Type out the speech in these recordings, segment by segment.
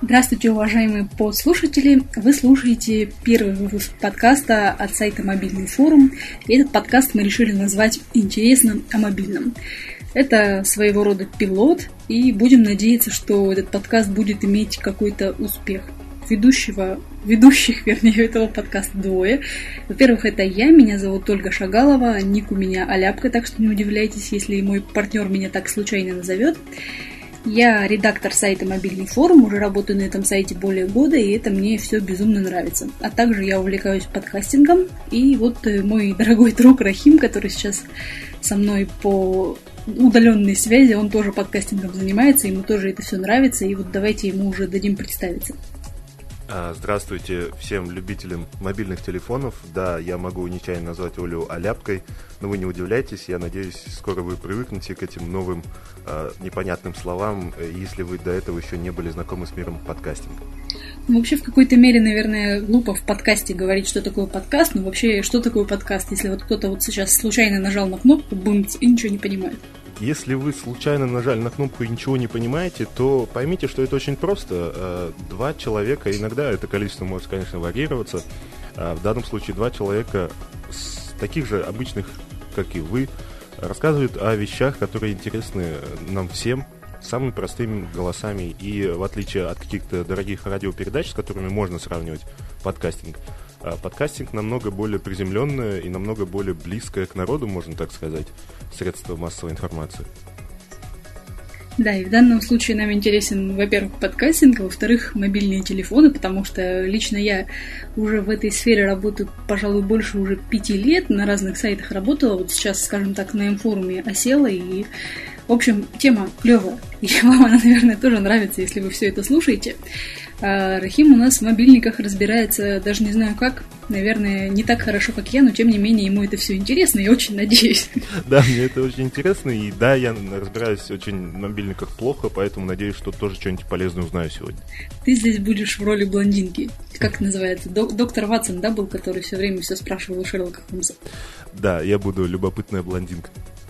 Здравствуйте, уважаемые подслушатели! Вы слушаете первый выпуск подкаста от сайта «Мобильный форум». И этот подкаст мы решили назвать «Интересно о мобильном». Это своего рода пилот, и будем надеяться, что этот подкаст будет иметь какой-то успех. Ведущих этого подкаста двое. Во-первых, это я, меня зовут Ольга Шагалова, ник у меня Аляпка, так что не удивляйтесь, если мой партнер меня так случайно назовет. Я редактор сайта «Мобильный форум», уже работаю на этом сайте более года, и это мне все безумно нравится. А также я увлекаюсь подкастингом, и вот мой дорогой друг Рахим, который сейчас со мной по удаленной связи, он тоже подкастингом занимается, ему тоже это все нравится, и вот давайте ему уже дадим представиться. Здравствуйте всем любителям мобильных телефонов. Да, я могу нечаянно назвать Олю Аляпкой, но вы не удивляйтесь, я надеюсь, скоро вы привыкнете к этим новым непонятным словам, если вы до этого еще не были знакомы с миром подкастинга. Вообще, в какой-то мере, наверное, глупо в подкасте говорить, что такое подкаст, но вообще, что такое подкаст, если вот кто-то вот сейчас случайно нажал на кнопку, бумц, и ничего не понимает. Если вы случайно нажали на кнопку и ничего не понимаете, то поймите, что это очень просто. Два человека, иногда это количество может, конечно, варьироваться. В данном случае два человека, таких же обычных, как и вы, рассказывают о вещах, которые интересны нам всем, самыми простыми голосами. И в отличие от каких-то дорогих радиопередач, с которыми можно сравнивать подкастинг, подкастинг намного более приземленное и намного более близкое к народу, можно так сказать, средство массовой информации. Да, и в данном случае нам интересен, во-первых, подкастинг, а во-вторых, мобильные телефоны, потому что лично я уже в этой сфере работаю, пожалуй, больше уже 5 лет, на разных сайтах работала, вот сейчас, скажем так, на М-форуме осела, и, в общем, тема клевая, и вам она, наверное, тоже нравится, если вы все это слушаете. А Рахим у нас в мобильниках разбирается, даже не знаю как, наверное, не так хорошо, как я, но тем не менее ему это все интересно, и очень надеюсь. Да, мне это очень интересно, и да, я разбираюсь очень в мобильниках плохо, поэтому надеюсь, что тоже что-нибудь полезное узнаю сегодня. Ты здесь будешь в роли блондинки, как это называется, доктор Ватсон, да, был, который все время все спрашивал у Шерлока Холмса? Да, я буду любопытная блондинка.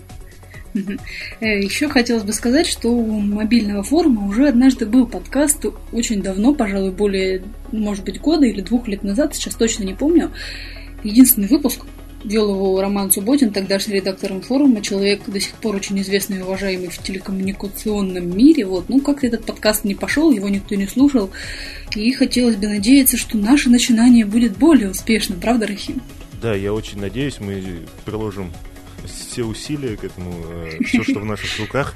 Еще хотелось бы сказать, что у мобильного форума уже однажды был подкаст, очень давно, пожалуй, более, может быть, года или 2 лет назад, сейчас точно не помню. Единственный выпуск, вел его Роман Субботин, тогдашний редактором форума, человек до сих пор очень известный и уважаемый в телекоммуникационном мире. Вот. Ну, как-то этот подкаст не пошел, его никто не слушал, и хотелось бы надеяться, что наше начинание будет более успешным, правда, Рахим? Да, я очень надеюсь, мы приложим все усилия к этому, все, что в наших руках.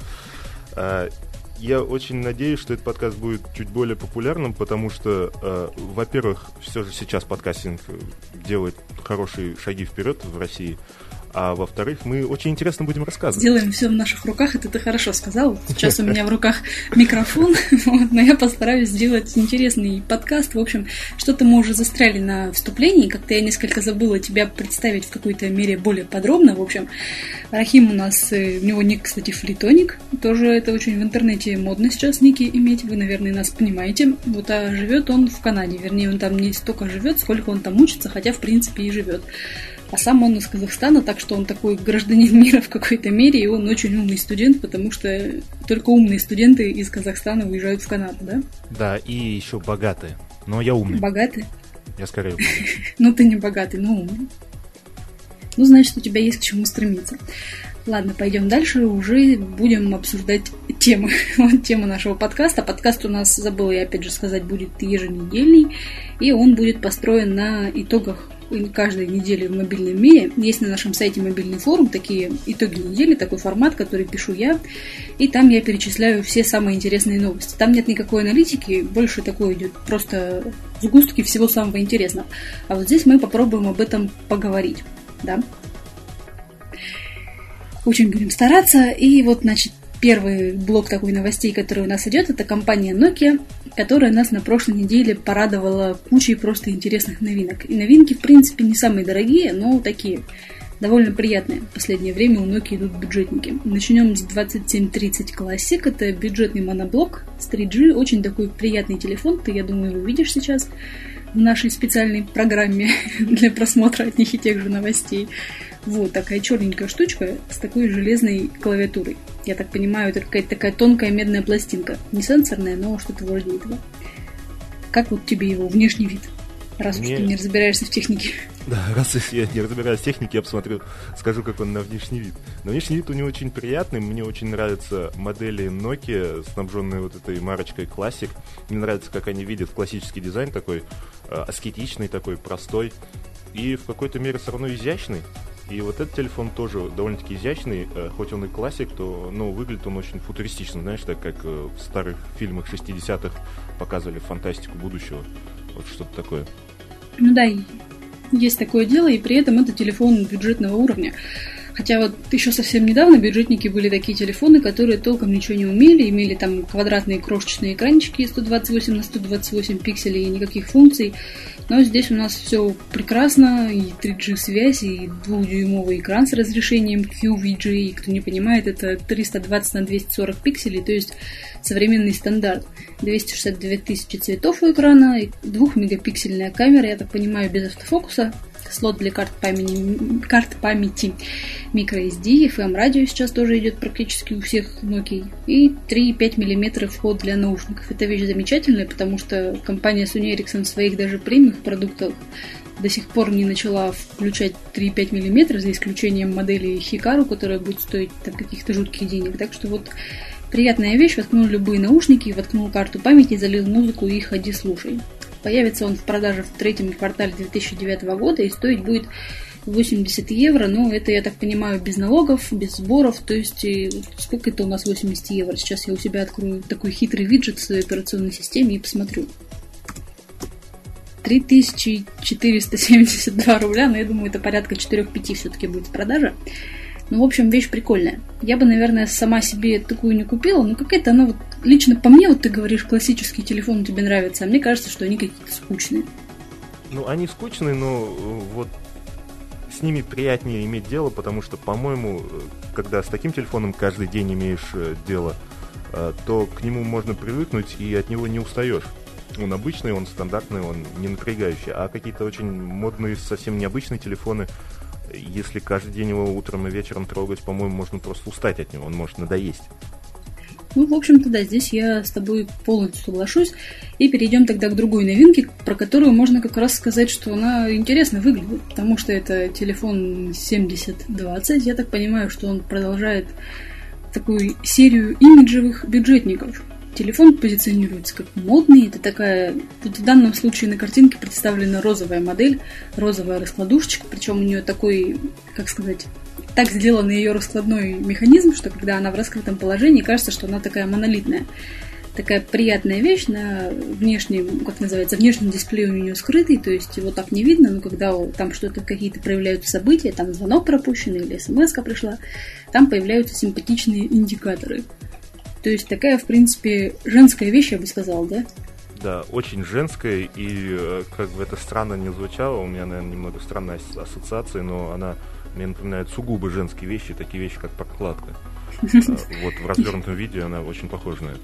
Я очень надеюсь, что этот подкаст будет чуть более популярным, потому что, во-первых, все же сейчас подкастинг делает хорошие шаги вперед в России, а во-вторых, мы очень интересно будем рассказывать. Сделаем все в наших руках, это ты хорошо сказал. Сейчас у меня в руках микрофон, но я постараюсь сделать интересный подкаст. В общем, что-то мы уже застряли на вступлении, как-то я несколько забыла тебя представить в какой-то мере более подробно. В общем, Рахим у нас, у него ник, кстати, Флитоник, тоже это очень в интернете модно сейчас ники иметь, вы, наверное, нас понимаете. Вот, а живет он в Канаде, вернее, он там не столько живет, сколько он там учится, хотя, в принципе, и живет. А сам он из Казахстана, так что он такой гражданин мира в какой-то мере, и он очень умный студент, потому что только умные студенты из Казахстана уезжают в Канаду, да? Да, и еще богатые. Но я умный. Богатый? Я скорее умный. Ну, ты не богатый, но умный. Ну, значит, у тебя есть к чему стремиться. Ладно, пойдем дальше, уже будем обсуждать темы. Вот тема нашего подкаста. Подкаст у нас, забыла я опять же сказать, будет еженедельный, и он будет построен на итогах каждой недели в мобильном мире. Есть на нашем сайте «Мобильный форум» такие итоги недели, такой формат, который пишу я, и там я перечисляю все самые интересные новости. Там нет никакой аналитики, больше такое идет просто сгустки всего самого интересного. А вот здесь мы попробуем об этом поговорить, да? Очень будем стараться, и вот, значит, первый блок такой новостей, который у нас идет, это компания Nokia, которая нас на прошлой неделе порадовала кучей просто интересных новинок. И новинки, в принципе, не самые дорогие, но такие довольно приятные. В последнее время у Nokia идут бюджетники. Начнем с 2730 Classic. Это бюджетный моноблок с 3G. Очень такой приятный телефон. Ты, я думаю, увидишь сейчас в нашей специальной программе для просмотра от них и тех же новостей. Вот такая черненькая штучка с такой железной клавиатурой. Я так понимаю, это какая-то такая тонкая медная пластинка. Не сенсорная, но что-то вроде этого. Как вот тебе его внешний вид? Раз уж ты не разбираешься в технике. Да, раз я не разбираюсь в технике, я посмотрю, скажу, как он на внешний вид. Но внешний вид у него очень приятный. Мне очень нравятся модели Nokia, снабженные вот этой марочкой Classic. Мне нравится, как они видят классический дизайн, такой аскетичный, такой простой. И в какой-то мере все равно изящный. И вот этот телефон тоже довольно-таки изящный. Хоть он и классик, то выглядит он очень футуристично. Знаешь, так как в старых фильмах 60-х показывали фантастику будущего. Вот что-то такое. Ну да, есть такое дело, и при этом это телефон бюджетного уровня. Хотя вот еще совсем недавно бюджетники были такие телефоны, которые толком ничего не умели, имели там квадратные крошечные экранчики 128 на 128 пикселей и никаких функций. Но здесь у нас все прекрасно, и 3G связь, и 2-дюймовый экран с разрешением QVGA. Кто не понимает, это 320 на 240 пикселей, то есть современный стандарт. 262 тысячи цветов у экрана, 2-мегапиксельная камера, я так понимаю, без автофокуса. Слот для карт памяти microSD, FM-радио сейчас тоже идет практически у всех Nokia. И 3,5 мм вход для наушников. Это вещь замечательная, потому что компания Sony Ericsson в своих даже премиумных продуктах до сих пор не начала включать 3,5 мм, за исключением модели Hikaru, которая будет стоить там каких-то жутких денег. Так что вот приятная вещь, воткнул любые наушники, воткнул карту памяти, залил музыку и ходи слушай. Появится он в продаже в третьем квартале 2009 года и стоить будет 80 евро, но это, я так понимаю, без налогов, без сборов, то есть сколько это у нас 80 евро? Сейчас я у себя открою такой хитрый виджет в своей операционной системе и посмотрю. 3472 рубля, но я думаю, это порядка 4-5 все-таки будет в продаже. Ну, в общем, вещь прикольная. Я бы, наверное, сама себе такую не купила, но какая-то она вот... Лично по мне, вот ты говоришь, классический телефон тебе нравится, а мне кажется, что они какие-то скучные. Ну, они скучные, но вот с ними приятнее иметь дело, потому что, по-моему, когда с таким телефоном каждый день имеешь дело, то к нему можно привыкнуть и от него не устаешь. Он обычный, он стандартный, он не напрягающий. А какие-то очень модные, совсем необычные телефоны, если каждый день его утром и вечером трогать, по-моему, можно просто устать от него, он может надоесть. Ну, в общем-то, да, здесь я с тобой полностью соглашусь. И перейдем тогда к другой новинке, про которую можно как раз сказать, что она интересно выглядит, потому что это телефон 7020. Я так понимаю, что он продолжает такую серию имиджевых бюджетников. Телефон позиционируется как модный, это такая, вот в данном случае на картинке представлена розовая модель, розовая раскладушечка, причем у нее такой, как сказать, так сделан ее раскладной механизм, что когда она в раскрытом положении, кажется, что она такая монолитная. Такая приятная вещь на внешнем, как называется, внешний дисплей у нее скрытый, то есть его так не видно, но когда там что-то, какие-то проявляются события, там звонок пропущенный или смс-ка пришла, там появляются симпатичные индикаторы. То есть такая, в принципе, женская вещь, я бы сказала, да? Да, очень женская, и как бы это странно не звучало, у меня, наверное, немного странная ассоциация, но она мне напоминает сугубо женские вещи, такие вещи, как подкладка. Вот в развернутом виде она очень похожа на это.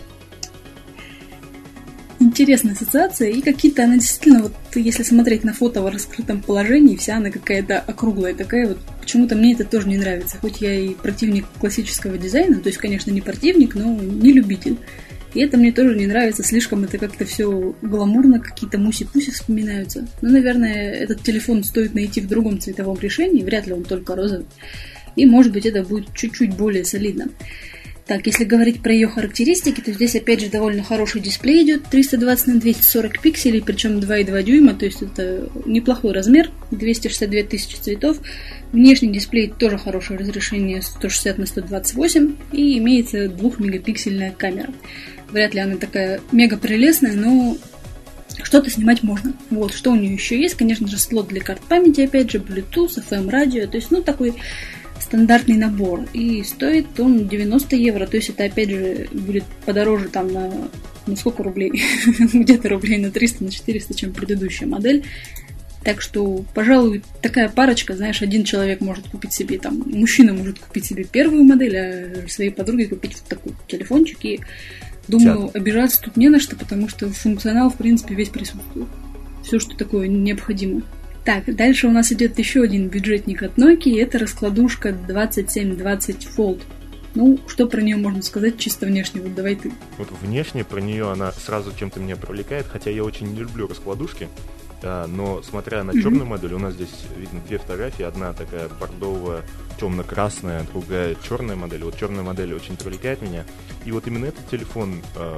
Интересная ассоциация, и какие-то она действительно, вот если смотреть на фото в раскрытом положении, вся она какая-то округлая такая, вот почему-то мне это тоже не нравится, хоть я и противник классического дизайна, то есть, конечно, не противник, но не любитель. И это мне тоже не нравится, слишком это как-то все гламурно, какие-то муси-пуси вспоминаются. Но, наверное, этот телефон стоит найти в другом цветовом решении, вряд ли он только розовый, и, может быть, это будет чуть-чуть более солидно. Так, если говорить про ее характеристики, то здесь опять же довольно хороший дисплей идет, 320 на 240 пикселей, причем 2,2 дюйма, то есть это неплохой размер, 262 тысячи цветов. Внешний дисплей тоже хорошее разрешение, 160 на 128, и имеется 2-мегапиксельная камера. Вряд ли она такая мега прелестная, но что-то снимать можно. Вот, что у нее еще есть, конечно же, слот для карт памяти, опять же, Bluetooth, FM-радио, то есть, такой стандартный набор. И стоит он 90 евро, то есть это опять же будет подороже там на сколько рублей? Где-то рублей на 300, на 400, чем предыдущая модель. Так что, пожалуй, такая парочка, знаешь, один человек может купить себе, там, мужчина может купить себе первую модель, а своей подруге купить вот такой телефончик. И думаю, обижаться тут не на что, потому что функционал, в принципе, весь присутствует. Все, что такое необходимо. Так, дальше у нас идет еще один бюджетник от Nokia, это раскладушка 2720 Fold. Ну, что про нее можно сказать чисто внешне? Вот давай ты. Вот внешне про нее она сразу чем-то меня привлекает, хотя я очень не люблю раскладушки. Но смотря на черную модель, у нас здесь видно две фотографии. Одна такая бордовая, темно-красная, другая черная модель. Вот черная модель очень привлекает меня. И вот именно этот телефон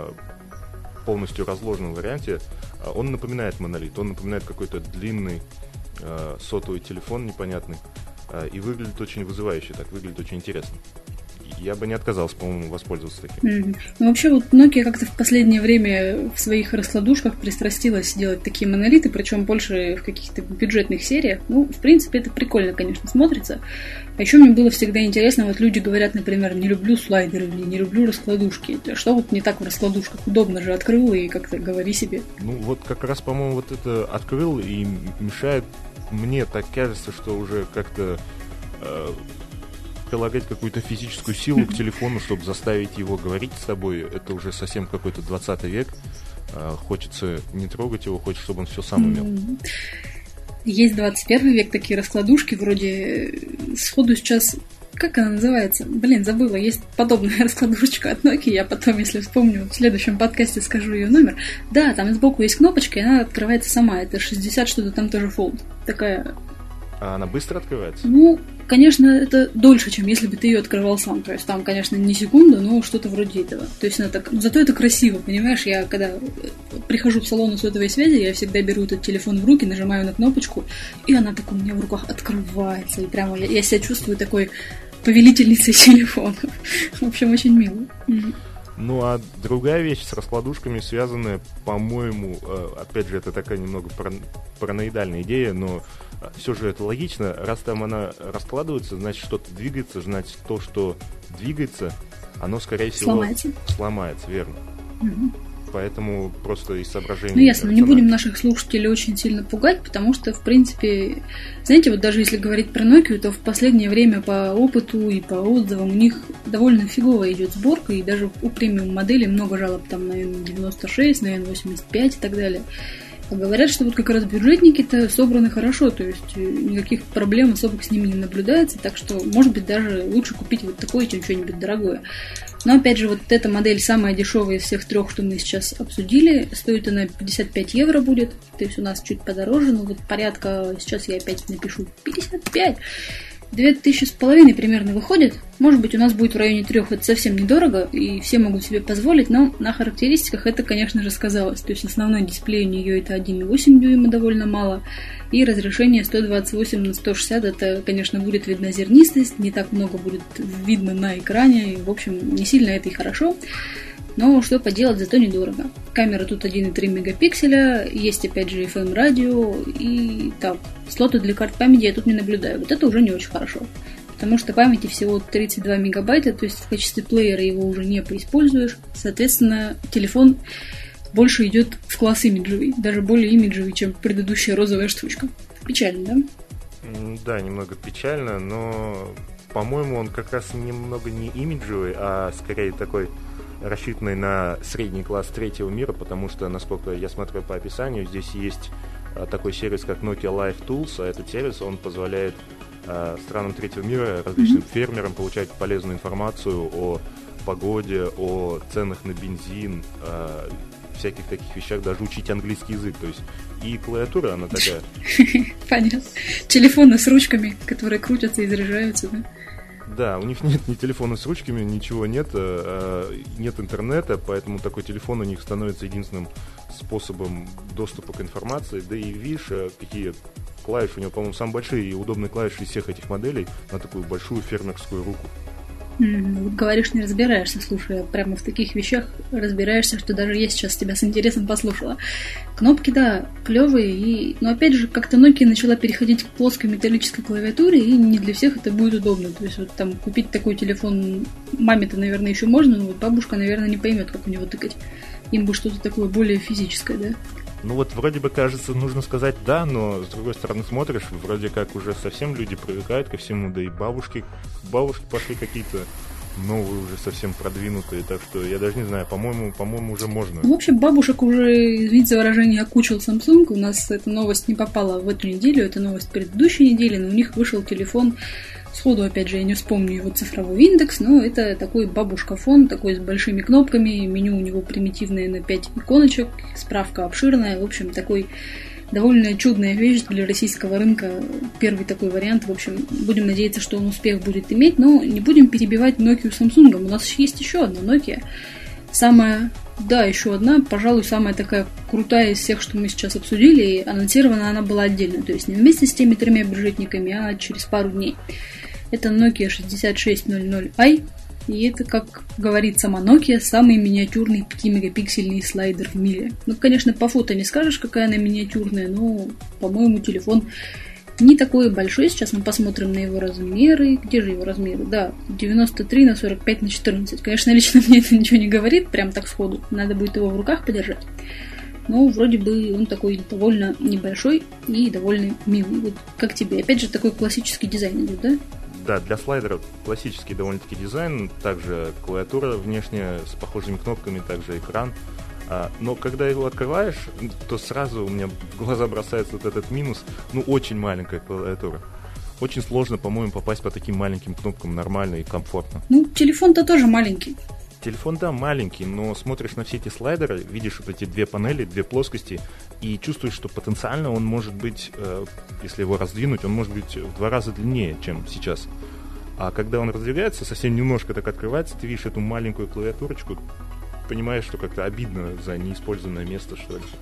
в полностью разложенном варианте, он напоминает монолит. Он напоминает какой-то длинный сотовый телефон непонятный. И выглядит очень вызывающе, так выглядит очень интересно. Я бы не отказался, по-моему, воспользоваться таким. Ну, вообще, вот Nokia как-то в последнее время в своих раскладушках пристрастилась делать такие монолиты, причем больше в каких-то бюджетных сериях. Ну, в принципе, это прикольно, конечно, смотрится. А еще мне было всегда интересно, вот люди говорят, например, не люблю слайдеры или не люблю раскладушки. Что вот не так в раскладушках? Удобно же, открыл и как-то говори себе. Ну, вот как раз, по-моему, вот это открыл и мешает. Мне так кажется, что уже как-то прилагать какую-то физическую силу к телефону, чтобы заставить его говорить с тобой, это уже совсем какой-то 20 век. Хочется не трогать его, хочется, чтобы он все сам умел. Есть 21 век, такие раскладушки, вроде сходу сейчас... Как она называется? Блин, забыла. Есть подобная раскладушечка от Nokia. Я потом, если вспомню, в следующем подкасте скажу ее номер. Да, там сбоку есть кнопочка, и она открывается сама. Это 60 что-то там тоже fold. Такая... А она быстро открывается? Ну, конечно, это дольше, чем если бы ты ее открывал сам. То есть там, конечно, не секунду, но что-то вроде этого. То есть она так... Зато это красиво, понимаешь? Я когда прихожу в салон сотовой связи, я всегда беру этот телефон в руки, нажимаю на кнопочку, и она так у меня в руках открывается. И прямо я себя чувствую такой повелительницей телефона. В общем, очень мило. Ну, а другая вещь с раскладушками связанная, по-моему, опять же, это такая немного параноидальная идея, но все же это логично. Раз там она раскладывается, значит, что-то двигается, значит, то, что двигается, оно, скорее всего, сломается, верно. Поэтому просто из соображений... Ну, ясно, не будем наших слушателей очень сильно пугать, потому что, в принципе, знаете, вот даже если говорить про Nokia, то в последнее время по опыту и по отзывам у них довольно фигово идет сборка, и даже у премиум моделей много жалоб там на N96, на N85 и так далее. А говорят, что вот как раз бюджетники-то собраны хорошо, то есть никаких проблем особых с ними не наблюдается, так что, может быть, даже лучше купить вот такое, чем что-нибудь дорогое. Но, опять же, вот эта модель самая дешевая из всех трех, что мы сейчас обсудили. Стоит она 55 евро будет, то есть у нас чуть подороже, но вот порядка, сейчас я опять напишу, 55! 2500 примерно выходит. Может быть, у нас будет в районе 3, это совсем недорого, и все могут себе позволить, но на характеристиках это, конечно же, сказалось. То есть основной дисплей у нее это 1,8 дюйма, довольно мало, и разрешение 128/160, это, конечно, будет видна зернистость, не так много будет видно на экране, и, в общем, не сильно это и хорошо. Но что поделать, зато недорого. Камера тут 1,3 мегапикселя, есть опять же FM-радио, и так, слоты для карт памяти я тут не наблюдаю. Вот это уже не очень хорошо. Потому что памяти всего 32 мегабайта, то есть в качестве плеера его уже не поиспользуешь. Соответственно, телефон больше идет в класс имиджевый, даже более имиджевый, чем предыдущая розовая штучка. Печально, да? Да, немного печально, но, по-моему, он как раз немного не имиджевый, а скорее такой... рассчитанный на средний класс третьего мира, потому что, насколько я смотрю по описанию, здесь есть такой сервис, как Nokia Live Tools, а этот сервис, он позволяет странам третьего мира, различным фермерам получать полезную информацию о погоде, о ценах на бензин, всяких таких вещах, даже учить английский язык, то есть и клавиатура, она такая... Понятно. Телефоны с ручками, которые крутятся и заряжаются, да? Да, у них нет ни телефона с ручками, ничего нет, нет интернета, поэтому такой телефон у них становится единственным способом доступа к информации. Да и видишь, какие клавиши у него, по-моему, самые большие и удобные клавиши из всех этих моделей на такую большую фермерскую руку. Вот говоришь, не разбираешься, слушай, прямо в таких вещах разбираешься, что даже я сейчас тебя с интересом послушала. Кнопки, да, клевые, но опять же, как-то Nokia начала переходить к плоской металлической клавиатуре, и не для всех это будет удобно. То есть вот там купить такой телефон маме-то, наверное, еще можно, но вот бабушка, наверное, не поймет, как у него тыкать. Им бы что-то такое более физическое, да? Ну вот вроде бы кажется, нужно сказать да, но с другой стороны смотришь, вроде как уже совсем люди привыкают ко всему, да и бабушки пошли какие-то новые уже совсем продвинутые, так что я даже не знаю, по-моему уже можно. В общем, бабушек уже, извините за выражение, окучил Samsung, у нас эта новость не попала в эту неделю, это новость предыдущей недели, но у них вышел телефон Сходу, опять же, я не вспомню его цифровой индекс, но это такой бабушка-фон, такой с большими кнопками, меню у него примитивное на 5 иконочек, справка обширная, в общем, такой довольно чудная вещь для российского рынка, первый такой вариант, в общем, будем надеяться, что он успех будет иметь, но не будем перебивать Nokia Samsung, у нас есть еще одна Nokia, еще одна, пожалуй, самая такая крутая из всех, что мы сейчас обсудили, и анонсирована она была отдельно, то есть не вместе с теми 3 бюджетниками, а через пару дней. Это Nokia 6600i, и это, как говорит сама Nokia, самый миниатюрный 5-мегапиксельный слайдер в мире. Ну, конечно, по фото не скажешь, какая она миниатюрная, но, по-моему, телефон не такой большой. Сейчас мы посмотрим на его размеры. Где же его размеры? Да, 93 на 45 на 14. Конечно, лично мне это ничего не говорит, прям так сходу. Надо будет его в руках подержать. Но вроде бы он такой довольно небольшой и довольно милый. Вот как тебе? Опять же, такой классический дизайн идет, да? Да, для слайдера классический довольно-таки дизайн, также клавиатура внешняя с похожими кнопками, также экран. Но когда его открываешь, то сразу у меня в глаза бросается вот этот минус. Очень маленькая клавиатура. Очень сложно, по-моему, попасть по таким маленьким кнопкам нормально и комфортно. Телефон-то тоже маленький. Телефон, да, маленький, но смотришь на все эти слайдеры, видишь вот эти 2 панели, 2 плоскости, и чувствуешь, что потенциально он может быть, если его раздвинуть, он может быть в 2 раза длиннее, чем сейчас. А когда он раздвигается, совсем немножко так открывается, ты видишь эту маленькую клавиатурочку, понимаешь, что как-то обидно за неиспользованное место, что ли.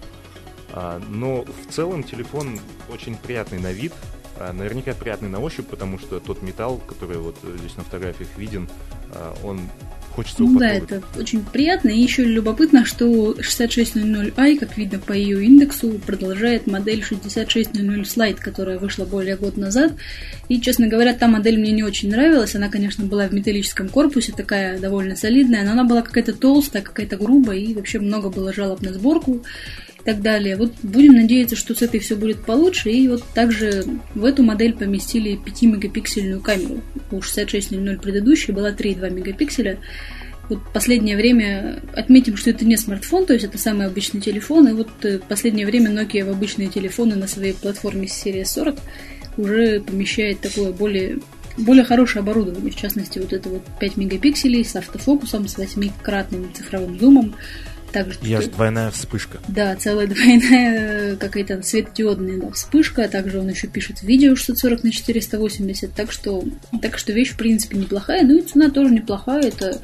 Но в целом телефон очень приятный на вид, наверняка приятный на ощупь, потому что тот металл, который вот здесь на фотографиях виден, он хочется упаковывать. Да, это очень приятно. И еще любопытно, что 6600i, как видно по ее индексу, продолжает модель 6600 Slide, которая вышла более года назад. И, честно говоря, та модель мне не очень нравилась. Она, конечно, была в металлическом корпусе, такая довольно солидная, но она была какая-то толстая, какая-то грубая, и вообще много было жалоб на сборку и так далее. Вот будем надеяться, что с этой все будет получше. И вот также в эту модель поместили 5-мегапиксельную камеру. У 6600 предыдущей была 3,2 мегапикселя. Вот последнее время отметим, что это не смартфон, то есть это самый обычный телефон. И вот последнее время Nokia в обычные телефоны на своей платформе Series 40 уже помещает такое более хорошее оборудование. В частности, вот это вот 5 мегапикселей с автофокусом, с 8-кратным цифровым зумом. Также и аж двойная вспышка. Да, целая двойная какая-то светодиодная вспышка. Также он еще пишет видео 640 на 480. Так что вещь в принципе неплохая. Ну и цена тоже неплохая. Это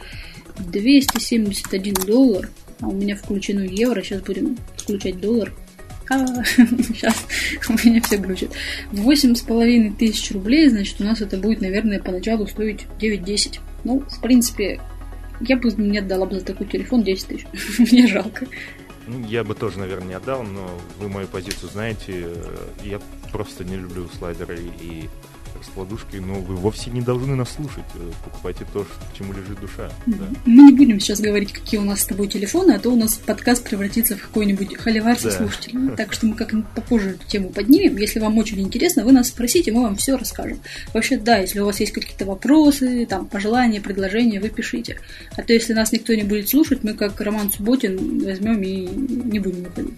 $271. А у меня включено евро. Сейчас будем включать доллар. Сейчас у меня все глючит. 8500 рублей. Значит, у нас это будет, наверное, поначалу стоить 9-10. Ну, в принципе, я бы не отдала бы за такой телефон 10 тысяч. Мне жалко. Я бы тоже, наверное, не отдал, но вы мою позицию знаете. Я просто не люблю слайдеры и раскладушки, но вы вовсе не должны нас слушать. Покупайте то, к чему лежит душа. Да. Мы не будем сейчас говорить, какие у нас с тобой телефоны, а то у нас подкаст превратится в какой-нибудь холивар со слушателями. Так что мы как-нибудь попозже эту тему поднимем. Если вам очень интересно, вы нас спросите, мы вам все расскажем. Вообще, да, если у вас есть какие-то вопросы, там, пожелания, предложения, вы пишите. А то, если нас никто не будет слушать, мы, как Роман Субботин, возьмем и не будем выходить.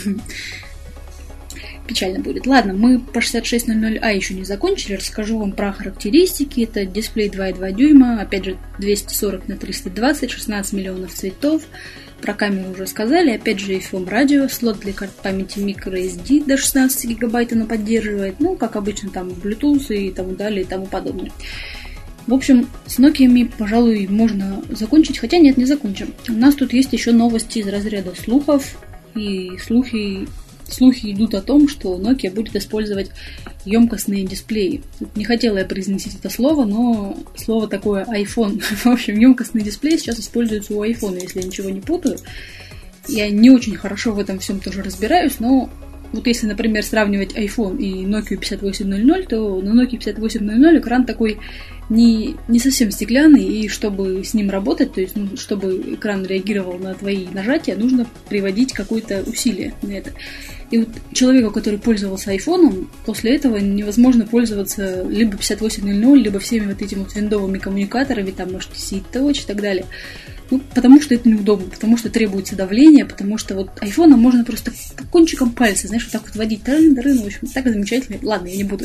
Печально будет. Ладно, мы по 6600i еще не закончили. Расскажу вам про характеристики. Это дисплей 2,2 дюйма, опять же 240 на 320, 16 миллионов цветов. Про камеру уже сказали. Опять же FM радио, слот для карт памяти microSD до 16 гигабайт она поддерживает. Ну, как обычно, там Bluetooth и тому далее и тому подобное. В общем, с Nokia, пожалуй, можно закончить. Хотя нет, не закончим. У нас тут есть еще новости из разряда слухов. И слухи идут о том, что Nokia будет использовать емкостные дисплеи. Не хотела я произносить это слово, но слово такое iPhone. В общем, емкостные дисплеи сейчас используются у iPhone, если я ничего не путаю. Я не очень хорошо в этом всем тоже разбираюсь, но вот если, например, сравнивать iPhone и Nokia 5800, то на Nokia 5800 экран такой не совсем стеклянный, и чтобы с ним работать, то есть чтобы экран реагировал на твои нажатия, нужно приводить какое-то усилие на это. И вот человеку, который пользовался айфоном, после этого невозможно пользоваться либо 5800, либо всеми вот этими вот виндовыми коммуникаторами, там, может, HTC Touch и так далее. Ну, потому что это неудобно, потому что требуется давление, потому что вот айфоном можно просто кончиком пальца, знаешь, вот так вот водить, в общем, так замечательно. Ладно, я не буду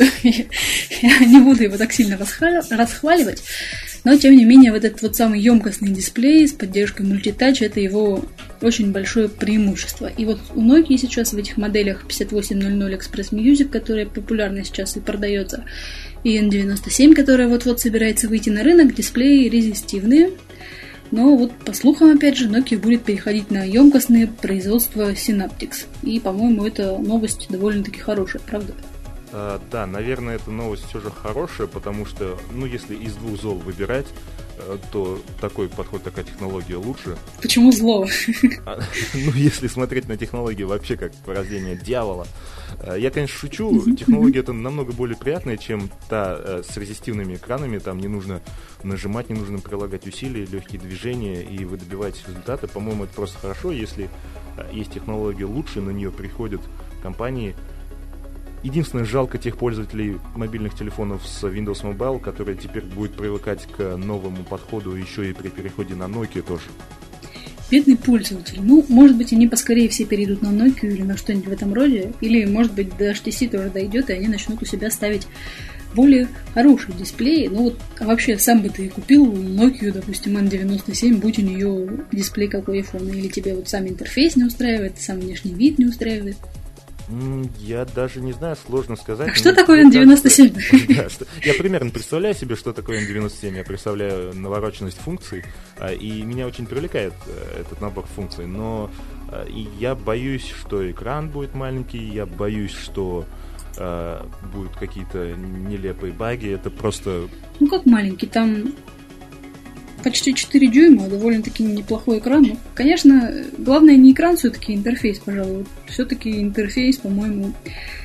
его так сильно расхваливать, но, тем не менее, вот этот вот самый емкостный дисплей с поддержкой мультитач, это его очень большое преимущество. И вот у Nokia сейчас в этих моделях 5800 Express Music, которая популярна сейчас и продается, и N97, которая вот-вот собирается выйти на рынок, дисплеи резистивные. Но вот по слухам, опять же, Nokia будет переходить на емкостные производства Synaptics. И, по-моему, эта новость довольно-таки хорошая, правда? Да, наверное, эта новость все же хорошая, потому что, если из двух зол выбирать, то такой подход, такая технология лучше. Почему зло? Если смотреть на технологии вообще как порождение дьявола. Я, конечно, шучу, технология это намного более приятная, чем та с резистивными экранами, там не нужно нажимать, не нужно прилагать усилия, легкие движения, и вы добиваетесь результата. По-моему, это просто хорошо, если есть технология лучше, на нее приходят компании. Единственное, жалко тех пользователей мобильных телефонов с Windows Mobile, которые теперь будут привыкать к новому подходу еще и при переходе на Nokia тоже. Бедный пользователь. Может быть, они поскорее все перейдут на Nokia или на что-нибудь в этом роде. Или, может быть, до HTC тоже дойдет, и они начнут у себя ставить более хорошие дисплеи. А вообще, сам бы ты купил Nokia, допустим, N97, будь у нее дисплей как у iPhone. Или тебе вот сам интерфейс не устраивает, сам внешний вид не устраивает. Я даже не знаю, сложно сказать. А что такое N97? Я примерно представляю себе, что такое N97. Я представляю навороченность функций, и меня очень привлекает этот набор функций. Но я боюсь, что экран будет маленький, я боюсь, что будут какие-то нелепые баги. Это просто... Как маленький? Там почти 4 дюйма, довольно-таки неплохой экран. Конечно, главное не экран, все-таки интерфейс, пожалуй. Все-таки интерфейс, по-моему...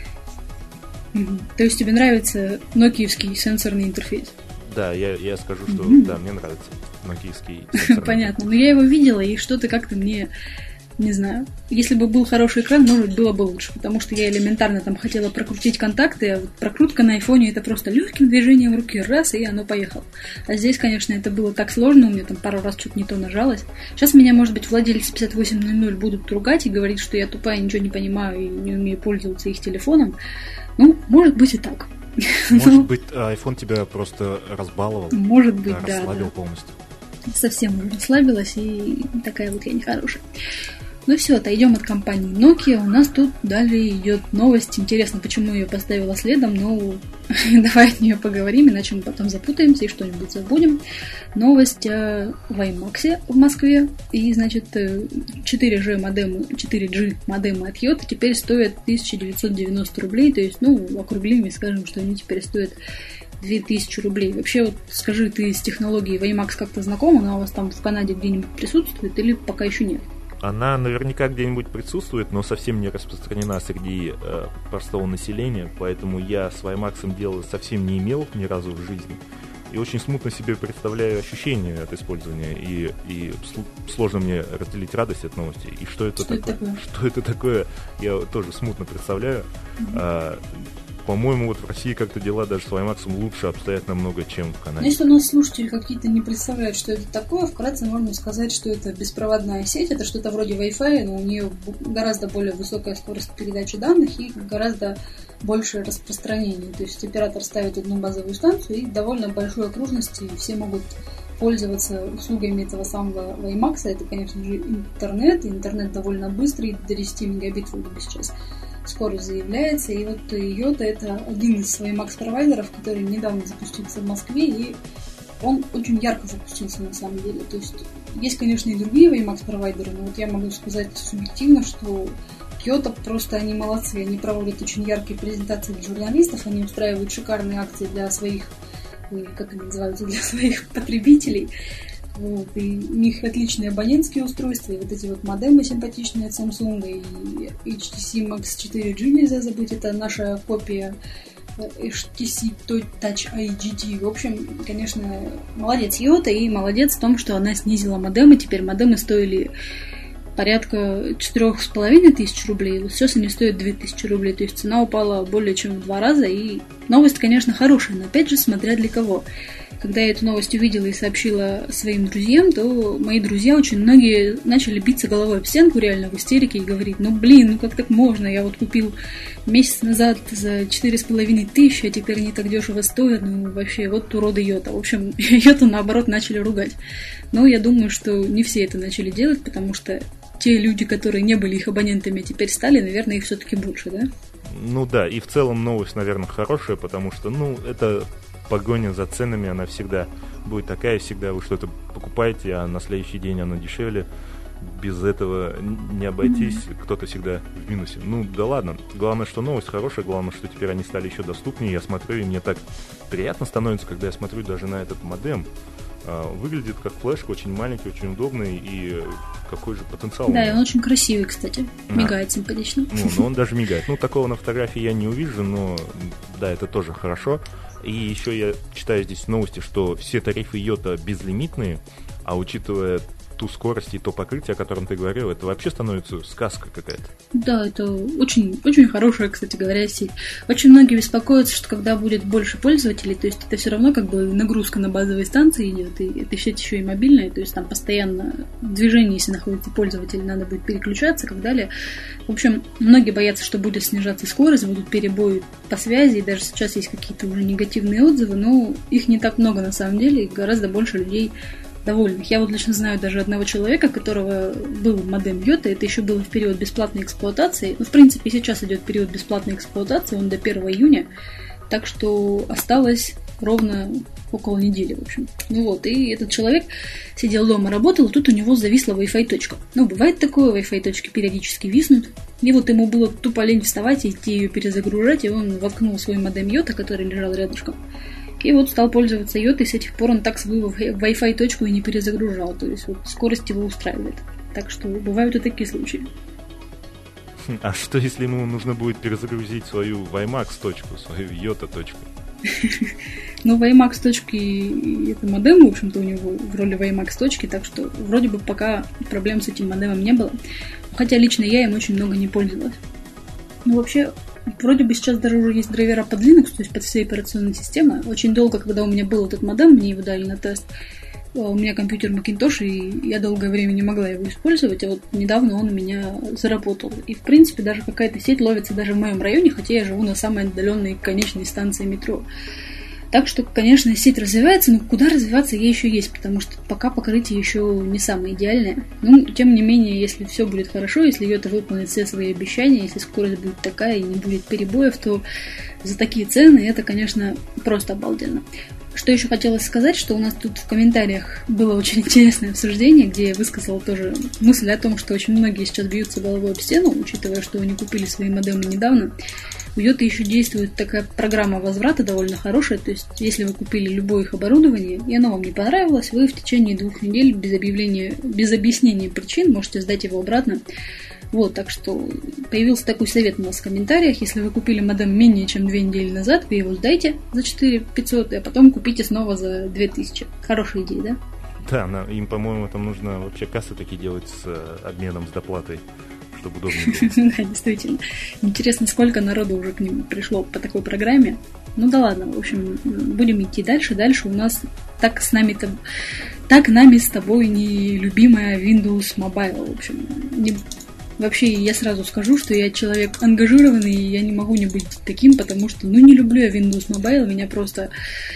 То есть тебе нравится нокиевский сенсорный интерфейс? Да, я скажу, что да, мне нравится нокиевский сенсорный. Понятно, но я его видела, и что-то как-то мне... Не знаю. Если бы был хороший экран, может быть, было бы лучше. Потому что я элементарно там хотела прокрутить контакты, а вот прокрутка на айфоне это просто легким движением руки раз, и оно поехало. А здесь, конечно, это было так сложно, у меня там пару раз что-то не то нажалось. Сейчас меня, может быть, владельцы 5800 будут ругать и говорить, что я тупая, ничего не понимаю и не умею пользоваться их телефоном. Может быть и так. Может быть, iPhone тебя просто разбаловал. Может быть, да. Расслабил полностью. Совсем уже расслабилась, и такая вот я нехорошая. Ну все, отойдем от компании Nokia. У нас тут далее идет новость. Интересно, почему я ее поставила следом, но давай от нее поговорим, иначе мы потом запутаемся и что-нибудь забудем. Новость о WiMAX в Москве. И, значит, 4G модемы от Yota теперь стоят 1990 рублей. То есть, округлим и скажем, что они теперь стоят 2000 рублей. Вообще, вот скажи, ты с технологией WiMAX как-то знакома? Она у вас там в Канаде где-нибудь присутствует или пока еще нет? Она наверняка где-нибудь присутствует, но совсем не распространена среди простого населения, поэтому я с WiMAX дела совсем не имел ни разу в жизни. И очень смутно себе представляю ощущения от использования, и сложно мне разделить радость от новости. И что это такое? Что это такое, я тоже смутно представляю. По-моему, вот в России как-то дела даже с WiMAX лучше обстоят намного, чем в Канаде. Если у нас слушатели какие-то не представляют, что это такое, вкратце можно сказать, что это беспроводная сеть, это что-то вроде Wi-Fi, но у нее гораздо более высокая скорость передачи данных и гораздо большее распространение. То есть оператор ставит одну базовую станцию и довольно большой окружности, и все могут пользоваться услугами этого самого WiMAX. Это, конечно же, интернет довольно быстрый, до 10 мегабит вроде бы сейчас скорость заявляется, и вот Yota это один из WiMAX провайдеров, который недавно запустился в Москве, и он очень ярко запустился на самом деле. То есть, конечно, и другие WiMAX провайдеры, но вот я могу сказать субъективно, что Yota просто они молодцы, они проводят очень яркие презентации для журналистов, они устраивают шикарные акции для своих, как они называются, для своих потребителей. Вот, и у них отличные абонентские устройства, и вот эти вот модемы симпатичные от Samsung, и HTC Max 4G нельзя забыть, это наша копия HTC Touch IGT. В общем, конечно, молодец Yota, и молодец в том, что она снизила модемы. Теперь модемы стоили порядка 4500 рублей, вот сейчас они стоят 2000 рублей, то есть цена упала более чем в 2 раза, и новость, конечно, хорошая, но опять же, смотря для кого. когда я эту новость увидела и сообщила своим друзьям, то мои друзья, очень многие, начали биться головой об стенку реально в истерике и говорить, как так можно, я вот купил месяц назад за 4500, а теперь они так дешево стоят, вообще, вот уроды Йота. В общем, Йоту наоборот начали ругать. Но я думаю, что не все это начали делать, потому что те люди, которые не были их абонентами, теперь стали, наверное, их все-таки больше, да? Да, и в целом новость, наверное, хорошая, потому что, это погоня за ценами, она всегда будет такая, всегда вы что-то покупаете, а на следующий день оно дешевле. Без этого не обойтись, кто-то всегда в минусе. Да ладно, главное, что новость хорошая, главное, что теперь они стали еще доступнее, я смотрю, и мне так приятно становится, когда я смотрю даже на этот модем. Выглядит как флешка, очень маленький, очень удобный, и какой же потенциал. Да, и он очень красивый, кстати, мигает симпатично. Он даже мигает. Такого на фотографии я не увижу, но да, это тоже хорошо. И еще я читаю здесь новости, что все тарифы Йота безлимитные, а учитывая ту скорость и то покрытие, о котором ты говорил, это вообще становится сказка какая-то. Да, это очень, очень хорошая, кстати говоря, сеть. Очень многие беспокоятся, что когда будет больше пользователей, то есть это все равно как бы нагрузка на базовые станции идет, и эта сеть еще и мобильная, то есть там постоянно движение, если находится пользователь, надо будет переключаться и так далее. В общем, многие боятся, что будет снижаться скорость, будут перебои по связи, и даже сейчас есть какие-то уже негативные отзывы, но их не так много на самом деле, и гораздо больше людей довольных. Я вот лично знаю даже одного человека, у которого был модем Йота, это еще было в период бесплатной эксплуатации. В принципе, сейчас идет период бесплатной эксплуатации, он до 1 июня, так что осталось ровно около недели, в общем. И этот человек сидел дома, работал, и тут у него зависла Wi-Fi точка. Бывает такое, Wi-Fi точки периодически виснут, и ему было тупо лень вставать и идти ее перезагружать, и он воткнул свой модем Йота, который лежал рядышком, и стал пользоваться Йотой, и с тех пор он так свою Wi-Fi точку и не перезагружал. То есть скорость его устраивает. Так что бывают и такие случаи. А что, если ему нужно будет перезагрузить свою WiMAX точку, свою Йота точку? WiMAX точки это модем, в общем-то, у него в роли WiMAX точки, так что вроде бы пока проблем с этим модемом не было. Хотя лично я им очень много не пользовалась. Вообще, вроде бы сейчас даже уже есть драйвера под Linux, то есть под все операционные системы. Очень долго, когда у меня был этот модем, мне его дали на тест, у меня компьютер Macintosh, и я долгое время не могла его использовать, а недавно он у меня заработал. И, в принципе, даже какая-то сеть ловится даже в моем районе, хотя я живу на самой отдаленной конечной станции метро. Так что, конечно, сеть развивается, но куда развиваться ей еще есть, потому что пока покрытие еще не самое идеальное. Тем не менее, если все будет хорошо, если Йота выполнит все свои обещания, если скорость будет такая и не будет перебоев, то за такие цены это, конечно, просто обалденно. Что еще хотелось сказать, что у нас тут в комментариях было очень интересное обсуждение, где я высказала тоже мысль о том, что очень многие сейчас бьются головой об стену, учитывая, что они купили свои модемы недавно. У Йоты еще действует такая программа возврата довольно хорошая, то есть если вы купили любое их оборудование, и оно вам не понравилось, вы в течение 2 недель без объяснения причин можете сдать его обратно. Так что появился такой совет у нас в комментариях. Если вы купили модем менее чем 2 недели назад, вы его сдайте за 4500, а потом купите снова за 2000. Хорошая идея, да? Да, им, по-моему, там нужно вообще кассы такие делать с обменом, с доплатой, чтобы удобнее было. Да, действительно. Интересно, сколько народу уже к ним пришло по такой программе. Да ладно, в общем, будем идти дальше. Дальше у нас так нами с тобой нелюбимая Windows Mobile. В общем, вообще, я сразу скажу, что я человек ангажированный, и я не могу не быть таким, потому что, не люблю я Windows Mobile, меня просто,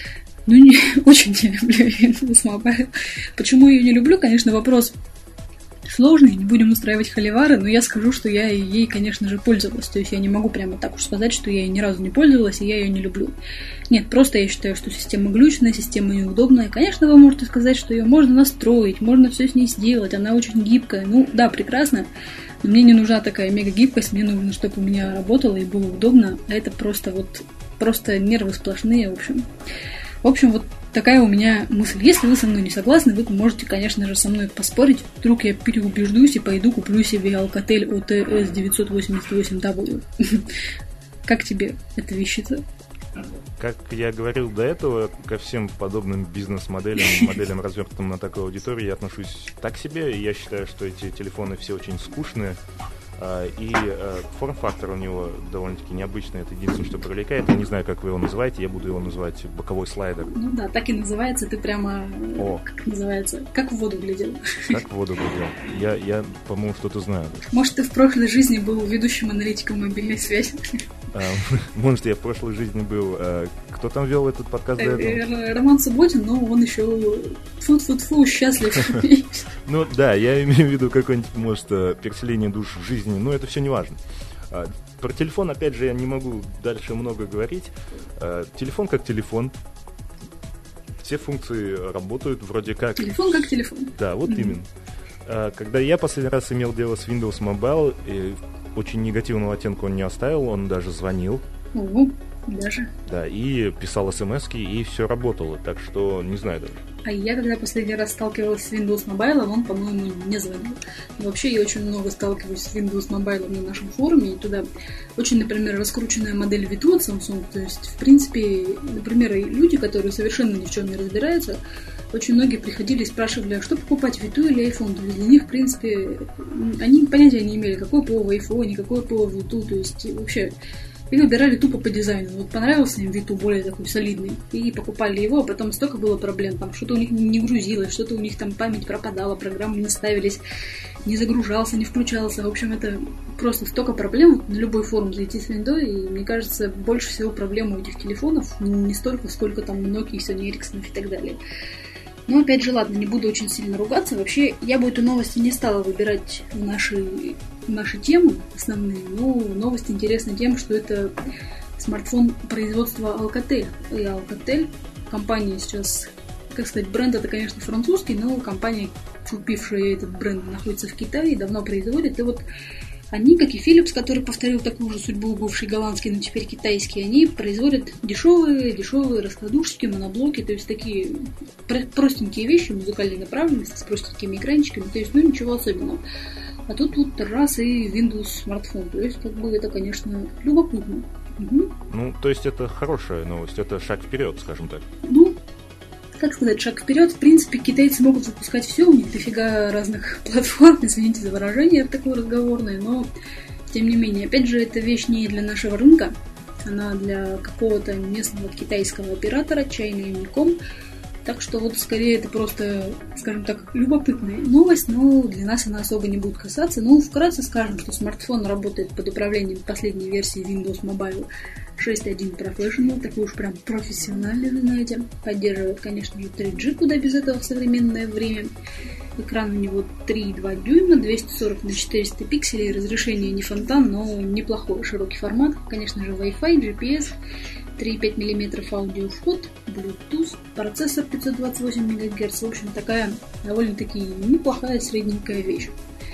очень не люблю Windows Mobile. Почему я ее не люблю, конечно, вопрос сложный, не будем устраивать холивары, но я скажу, что я ей, конечно же, пользовалась, то есть я не могу прямо так уж сказать, что я ей ни разу не пользовалась, и я ее не люблю. Нет, просто я считаю, что система глючная, система неудобная. Конечно, вы можете сказать, что ее можно настроить, можно все с ней сделать, она очень гибкая, да, прекрасно. Но мне не нужна такая мега-гибкость, мне нужно, чтобы у меня работало и было удобно, а это просто нервы сплошные, в общем, такая у меня мысль. Если вы со мной не согласны, вы можете, конечно же, со мной поспорить. Вдруг я переубеждусь и пойду куплю себе Alcatel OTS 988W. Как тебе эта вещица? Как я говорил до этого, ко всем подобным бизнес-моделям, моделям, развертым на такой аудитории, я отношусь так себе. И я считаю, что эти телефоны все очень скучные. И форм-фактор у него довольно-таки необычный. Это единственное, что привлекает. Я не знаю, как вы его называете. Я буду его называть боковой слайдер. Ну да, так и называется. Ты прямо... Как называется? Как в воду глядел. Как в воду глядел. Я, по-моему, что-то знаю. Может, ты в прошлой жизни был ведущим аналитиком мобильной связи? Может, я в прошлой жизни был... Кто там вел этот подкаст до этого? Роман Субботин, но он еще фу-фу-фу, счастлив. Ну да, я имею в виду какое-нибудь, может, переселение душ в жизни, но это все не важно. Про телефон, опять же, я не могу дальше много говорить. Телефон как телефон. Все функции работают вроде как... Телефон как телефон. Да, вот именно. Когда я последний раз имел дело с Windows Mobile, очень негативного оттенка он не оставил, он даже звонил. Даже? Да, и писал смс-ки, и все работало, так что не знаю даже. А я, когда последний раз сталкивалась с Windows Mobile, он, по-моему, не звонил. Но вообще, я очень много сталкиваюсь с Windows Mobile на нашем форуме, и туда очень, например, раскрученная модель Vito от Samsung. То есть, в принципе, например, люди, которые совершенно ни в чем не разбираются, очень многие приходили и спрашивали, а что покупать, Vito или iPhone. То есть для них, в принципе, они понятия не имели, какой ПО в iPhone, какой ПО в Vito. То есть вообще... И выбирали тупо по дизайну. Вот понравился им Vito более такой солидный. И покупали его, а потом столько было проблем. Там что-то у них не грузилось, что-то у них там память пропадала, программы не ставились, не загружался, не включался. В общем, это просто столько проблем. Вот на любой форум зайти с Windows, и мне кажется, больше всего проблем у этих телефонов не столько, сколько там Nokia, Sony Ericsson и так далее. Но опять же, ладно, не буду очень сильно ругаться. Вообще, я бы эту новость не стала выбирать в наши темы основные. Но новость интересна тем, что это смартфон производства Alcatel. И Alcatel, компания сейчас, как сказать, бренд это, конечно, французский, но компания, купившая этот бренд, находится в Китае и давно производит. И вот они, как и Philips, который повторил такую же судьбу, бывший голландский, но теперь китайский, они производят дешевые раскладушки, моноблоки, то есть такие простенькие вещи музыкальной направленности с простенькими экранчиками, то есть, ничего особенного. А тут вот раз и Windows смартфон, то есть, как бы это, конечно, любопытно. Ну, то есть это хорошая новость, это шаг вперед, скажем так. Ну, как сказать, шаг вперед. В принципе, китайцы могут запускать все, у них дофига разных платформ, извините за выражение такое разговорное, но тем не менее, опять же, эта вещь не для нашего рынка, она для какого-то местного китайского оператора, China Unicom, так что вот скорее это просто, скажем так, любопытная новость, но для нас она особо не будет касаться. Ну, вкратце скажем, что смартфон работает под управлением последней версии Windows Mobile 6.1 Professional, такой уж прям профессиональный, вы знаете. Поддерживает, конечно же, 3G, куда без этого в современное время. Экран у него 3,2 дюйма, 240 на 400 пикселей, разрешение не фонтан, но неплохой, широкий формат. Конечно же, Wi-Fi, GPS, 3,5 мм аудиовход, Bluetooth, процессор 528 МГц. В общем, такая довольно-таки неплохая средненькая вещь.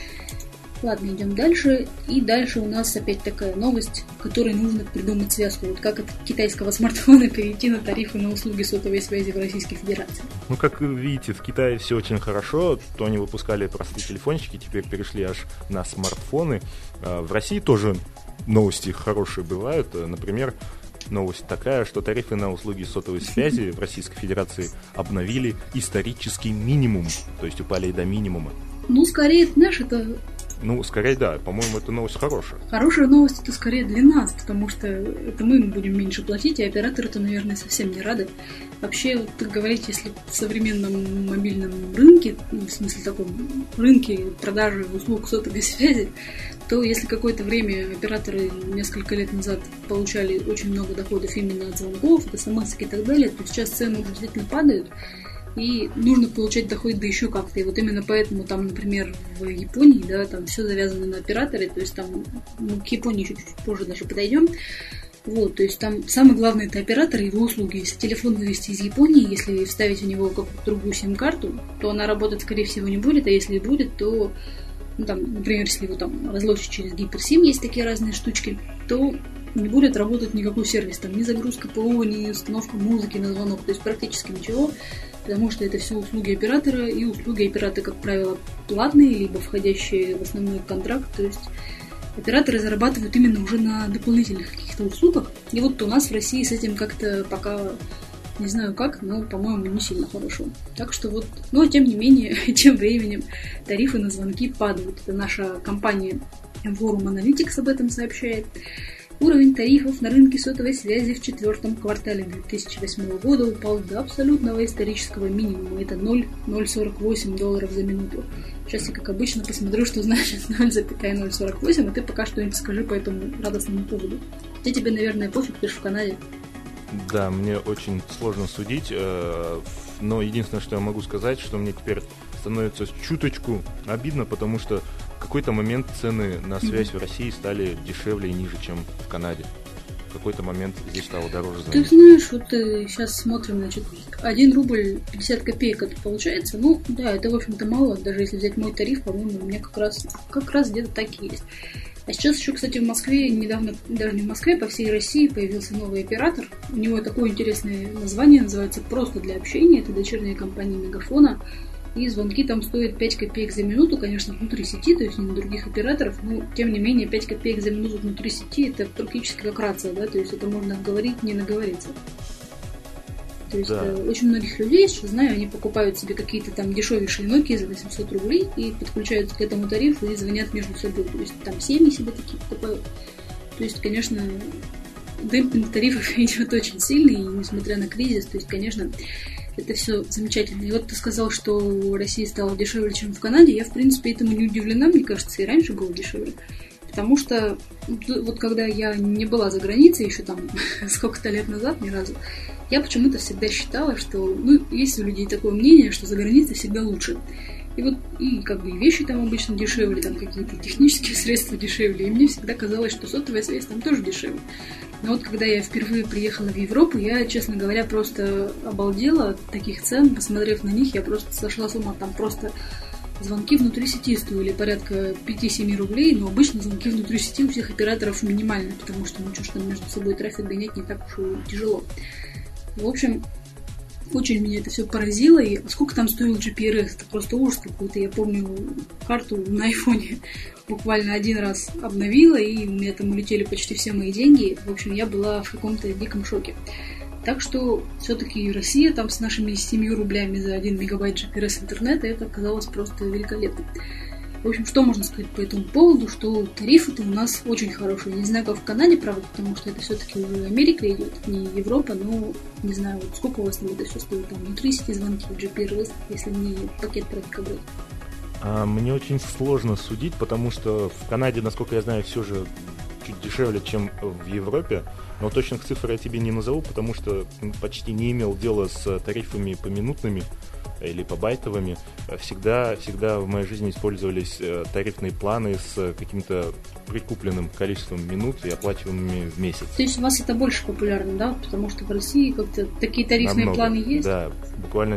Ладно, идем дальше. И дальше у нас опять такая новость, в которой нужно придумать связку. Вот как от китайского смартфона перейти на тарифы на услуги сотовой связи в Российской Федерации. Ну, как вы видите, в Китае все очень хорошо. То они выпускали простые телефончики, теперь перешли аж на смартфоны. В России тоже новости хорошие бывают. Например, новость такая, что тарифы на услуги сотовой связи в Российской Федерации обновили исторический минимум, то есть упали до минимума. Ну, скорее, знаешь, это... Ну, скорее, да. По-моему, эта новость хорошая. Хорошая новость это скорее для нас, потому что это мы будем меньше платить, и операторы-то, наверное, совсем не рады. Вообще, вот так говорить, если в современном мобильном рынке, в смысле таком рынке продажи услуг сотовой связи, то если какое-то время операторы несколько лет назад получали очень много доходов именно от звонков, от смс и так далее, то сейчас цены уже действительно падают, и нужно получать доход да еще как-то. И вот именно поэтому там, например, в Японии, да, там все завязано на операторе, то есть там мы к Японии чуть-чуть позже даже подойдем. Вот, то есть там самое главное это оператор и его услуги. Если телефон вывести из Японии, если вставить в него какую-то другую сим-карту, то она работать, скорее всего, не будет, а если и будет, то, ну, там, например, если его там разлочить через гиперсим, есть такие разные штучки, то не будет работать никакой сервис, там ни загрузка ПО, ни установка музыки на звонок, то есть практически ничего, потому что это все услуги оператора, и услуги оператора, как правило, платные, либо входящие в основной контракт, то есть операторы зарабатывают именно уже на дополнительных каких-то услугах, и вот у нас в России с этим как-то пока не знаю как, но, по-моему, не сильно хорошо. Так что вот, но тем не менее, тем временем тарифы на звонки падают. Это наша компания Forum Analytics об этом сообщает. Уровень тарифов на рынке сотовой связи в четвертом квартале 2008 года упал до абсолютного исторического минимума. Это $0.048 за минуту. Сейчас я, как обычно, посмотрю, что значит 0,048, а ты пока что-нибудь скажи по этому радостному поводу. Тебе, наверное, пофиг, ты же в Канаде. Да, мне очень сложно судить, но единственное, что я могу сказать, что мне теперь становится чуточку обидно, потому что в какой-то момент цены на связь в России стали дешевле и ниже, чем в Канаде. В какой-то момент здесь стало дороже за Ты них. знаешь, вот сейчас смотрим, значит, 1 рубль 50 копеек это получается. Ну, да, это, в общем-то, мало. Даже если взять мой тариф, по-моему, у меня как раз где-то так и есть. А сейчас еще, кстати, в Москве, недавно, даже не в Москве, по всей России появился новый оператор. У него такое интересное название, называется «Просто для общения». Это дочерняя компания Мегафона. И звонки там стоят 5 копеек за минуту, конечно, внутри сети, то есть не на других операторов, но, тем не менее, 5 копеек за минуту внутри сети – это практически как рация, да, то есть это можно говорить, не наговориться. То есть да. Очень многих людей, сейчас знаю, они покупают себе какие-то там дешевейшие Nokia за 800 рублей и подключаются к этому тарифу и звонят между собой. То есть там семьи себе такие покупают. То есть, конечно, демпинг тарифов идет очень сильный, и несмотря на кризис, то есть, конечно, это все замечательно. И вот ты сказал, что в России стало дешевле, чем в Канаде. Я, в принципе, этому не удивлена. Мне кажется, и раньше было дешевле. Потому что вот когда я не была за границей, еще там сколько-то лет назад, ни разу, я почему-то всегда считала, что, есть у людей такое мнение, что за границей всегда лучше. И вот, и как бы и вещи там обычно дешевле, там какие-то технические средства дешевле. И мне всегда казалось, что сотовая связь там тоже дешевле. Но вот когда я впервые приехала в Европу, я, честно говоря, просто обалдела от таких цен. Посмотрев на них, я просто сошла с ума. Там просто звонки внутри сети стоили порядка 5-7 рублей, но обычно звонки внутри сети у всех операторов минимальные, потому что, что ж там между собой трафик гонять не так уж и тяжело. В общем, очень меня это все поразило. И сколько там стоил GPRS? Это просто ужас какой-то. Я помню, карту на айфоне буквально один раз обновила, и у меня там улетели почти все мои деньги. В общем, я была в каком-то диком шоке. Так что все-таки Россия там с нашими 7 рублями за 1 мегабайт GPRS интернета, это оказалось просто великолепно. В общем, что можно сказать по этому поводу, что тарифы-то у нас очень хорошие. Не знаю, как в Канаде, правда, потому что это все-таки уже Америка идет, не Европа, но не знаю, вот сколько у вас там это все стоит, там внутри сети звонки, GPRS, если не пакет трафика брать. Мне очень сложно судить, потому что в Канаде, насколько я знаю, все же чуть дешевле, чем в Европе. Но точных цифр я тебе не назову, потому что почти не имел дела с тарифами поминутными или по байтовыми. Всегда в моей жизни использовались тарифные планы с каким-то прикупленным количеством минут и оплачиваемыми в месяц. То есть у вас это больше популярно, да? Потому что в России как-то такие тарифные планы есть? Да, буквально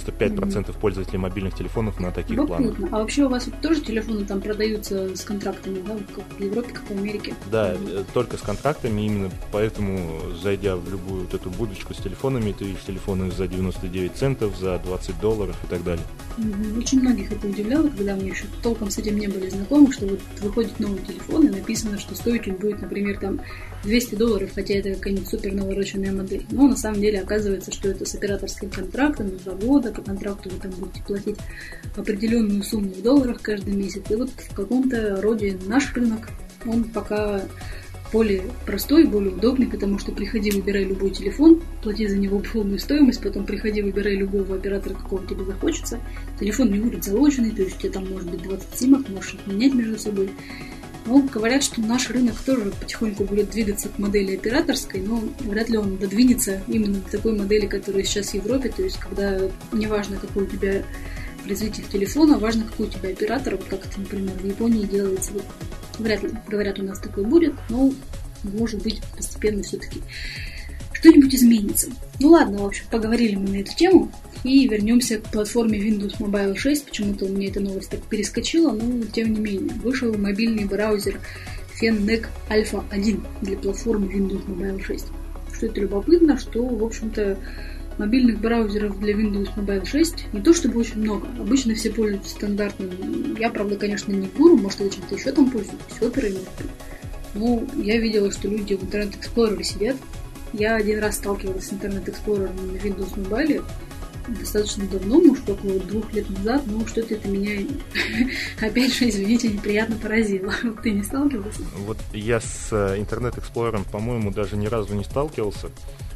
95% пользователей мобильных телефонов на таких планах. А вообще у вас вот тоже телефоны там продаются с контрактами, да? Как в Европе, как в Америке? Да, только с контрактами. Именно поэтому, зайдя в любую вот эту будочку с телефонами, ты видишь телефоны за 99 центов, за $20 и так далее. Очень многих это удивляло, когда мы еще толком с этим не были знакомы, что вот выходит новый телефон и написано, что стоить он будет, например, там $200, хотя это какая-нибудь супер навороченная модель. Но на самом деле оказывается, что это с операторским контрактом на 2 года, по контракту вы там будете платить определенную сумму в долларах каждый месяц. И вот в каком-то роде наш рынок, он пока более простой, более удобный, потому что приходи, выбирай любой телефон, плати за него полную стоимость, потом приходи, выбирай любого оператора, какого тебе захочется. Телефон не будет залоченный, то есть у тебя там может быть 20 симок, можешь их менять между собой. Но говорят, что наш рынок тоже потихоньку будет двигаться к модели операторской, но вряд ли он додвинется именно к такой модели, которая сейчас в Европе, то есть когда неважно, какой у тебя производитель телефона, важно, какой у тебя оператор, вот как это, например, в Японии делается. Вряд ли, говорят, у нас такое будет, но, может быть, постепенно все-таки что-нибудь изменится. Ну ладно, в общем, поговорили мы на эту тему и вернемся к платформе Windows Mobile 6. Почему-то у меня эта новость так перескочила, но тем не менее. Вышел мобильный браузер Fennec Alpha 1 для платформы Windows Mobile 6. Что это любопытно, что, в общем-то, мобильных браузеров для Windows Mobile 6 не то чтобы очень много. Обычно все пользуются стандартным. Я, правда, конечно, не гуру, может, вы чем-то еще там пользуетесь, оперой, может быть. Но я видела, что люди в Internet Explorer сидят. Я один раз сталкивалась с Internet Explorer на Windows Mobile. достаточно давно, может, около 2 лет назад, но что-то это меня, опять же, извините, неприятно поразило. Ты не сталкивался? Вот я с Internet Explorer, по-моему, даже ни разу не сталкивался.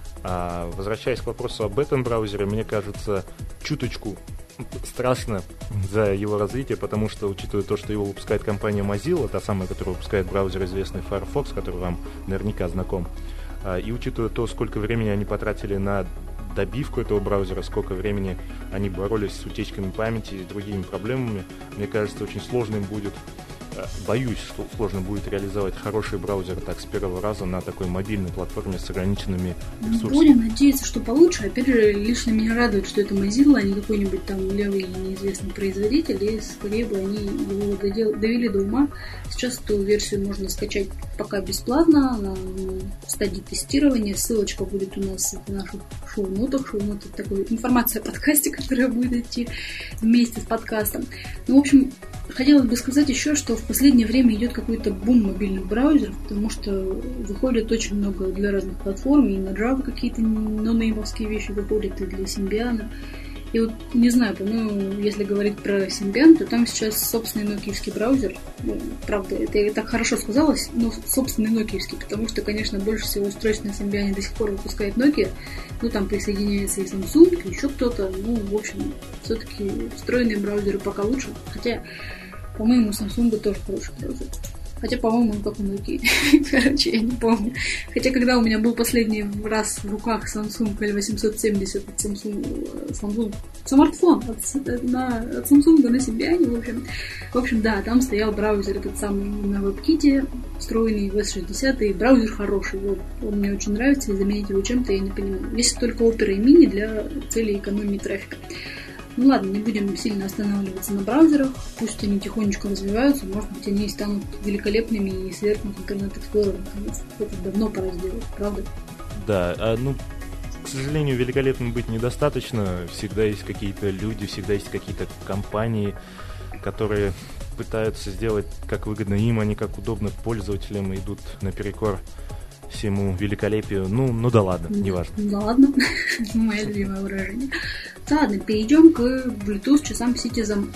А возвращаясь к вопросу об этом браузере, мне кажется, чуточку страшно за его развитие, потому что, учитывая то, что его выпускает компания Mozilla, та самая, которая выпускает браузер известный Firefox, который вам наверняка знаком, и учитывая то, сколько времени они потратили на добивку этого браузера, сколько времени они боролись с утечками памяти и другими проблемами, мне кажется, очень сложно им будет, боюсь, что сложно будет реализовать хороший браузер так с первого раза на такой мобильной платформе с ограниченными ресурсами. Будем надеяться, что получше. Опять же, лично меня радует, что это Mozilla, а не какой-нибудь там левый неизвестный производитель, и скорее бы они его довели до ума. Сейчас эту версию можно скачать пока бесплатно, на стадии тестирования. Ссылочка будет у нас в наших шоу-нотах. Шоу-ноты — это такая информация о подкасте, которая будет идти вместе с подкастом. Ну, в общем, хотелось бы сказать еще, что в последнее время идет какой-то бум мобильных браузеров, потому что выходит очень много для разных платформ, и на Java какие-то нонеймовские вещи выходят, и для Symbian. И вот, не знаю, по-моему, если говорить про Symbian, то там сейчас собственный нокиевский браузер. Ну, правда, это я так хорошо сказалось, но собственный нокиевский, потому что, конечно, больше всего устройств на Symbian до сих пор выпускает Nokia. Ну, там присоединяется и Samsung, и еще кто-то. Ну, в общем, все-таки встроенные браузеры пока лучше. Хотя, по-моему, у Samsung тоже хороший браузер. Хотя, по-моему, он как у Nokia. Короче, я не помню. Хотя, когда у меня был последний раз в руках Samsung L870 от Samsung смартфон от Samsung на Symbian, в общем, да, там стоял браузер этот самый на WebKit, встроенный в S60, и браузер хороший. Вот, он мне очень нравится, и заменить его чем-то я не понимаю. Если только Opera и Mini для целей экономии трафика. Ну ладно, не будем сильно останавливаться на браузерах, пусть они тихонечко развиваются, может быть, они станут великолепными и свергнут Internet Explorer наконец. Это давно пора сделать, правда? Да, к сожалению, великолепным быть недостаточно. Всегда есть какие-то люди, всегда есть какие-то компании, которые пытаются сделать как выгодно им, а не как удобно пользователям, и идут наперекор всему великолепию. Ну да ладно, неважно. Да ладно, мое любимое выражение. Ладно, перейдем к Bluetooth часам Citizen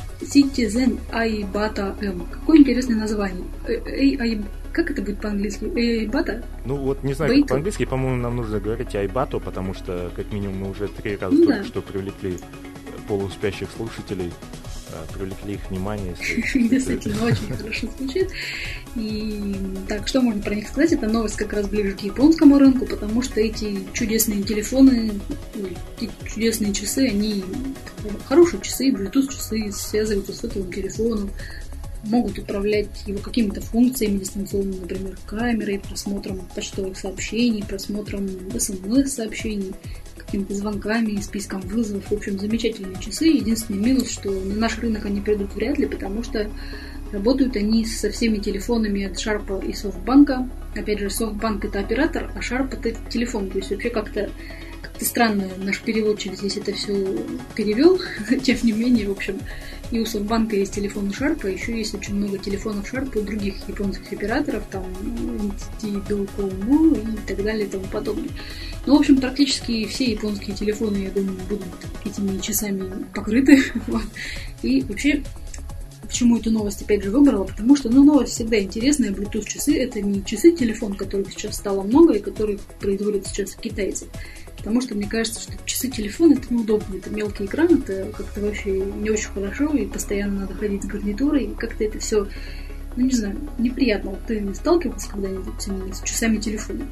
iBata M. Какое интересное название. Как это будет по-английски? iBata? Ну вот не знаю, как по-английски, по-моему, нам нужно говорить iBata, потому что как минимум мы уже 3 раза только что привлекли полуспящих слушателей, привлекли их внимание. Действительно, очень хорошо звучит. И так, что можно про них сказать? Эта новость как раз ближе к японскому рынку, потому что эти чудесные телефоны, эти чудесные часы, они хорошие часы, Bluetooth часы, связываются с сотовым телефоном, могут управлять его какими-то функциями дистанционно, например, камерой, просмотром почтовых сообщений, просмотром СМС-сообщений, какими-то звонками, списком вызовов. В общем, замечательные часы. Единственный минус, что на наш рынок они придут вряд ли, потому что работают они со всеми телефонами от Sharp и SoftBank. Опять же, SoftBank — это оператор, а Sharp — это телефон. То есть вообще как-то странно наш переводчик здесь это все перевел. Тем не менее, в общем, и у SoftBank есть телефон Sharp, а еще есть очень много телефонов Sharp у других японских операторов, там NTT Docomo и так далее и тому подобное. Ну, в общем, практически все японские телефоны, я думаю, будут этими часами покрыты. Вот. И вообще, почему эту новость опять же выбрала? Потому что, новость всегда интересная. Bluetooth часы — это не часы-телефон, которых сейчас стало много и которых производят сейчас китайцы. Потому что мне кажется, что часы-телефон — это неудобно. Это мелкий экран, это как-то вообще не очень хорошо, и постоянно надо ходить с гарнитурой, и как-то это все, не знаю, неприятно. Вот ты сталкивался когда-нибудь с часами-телефона?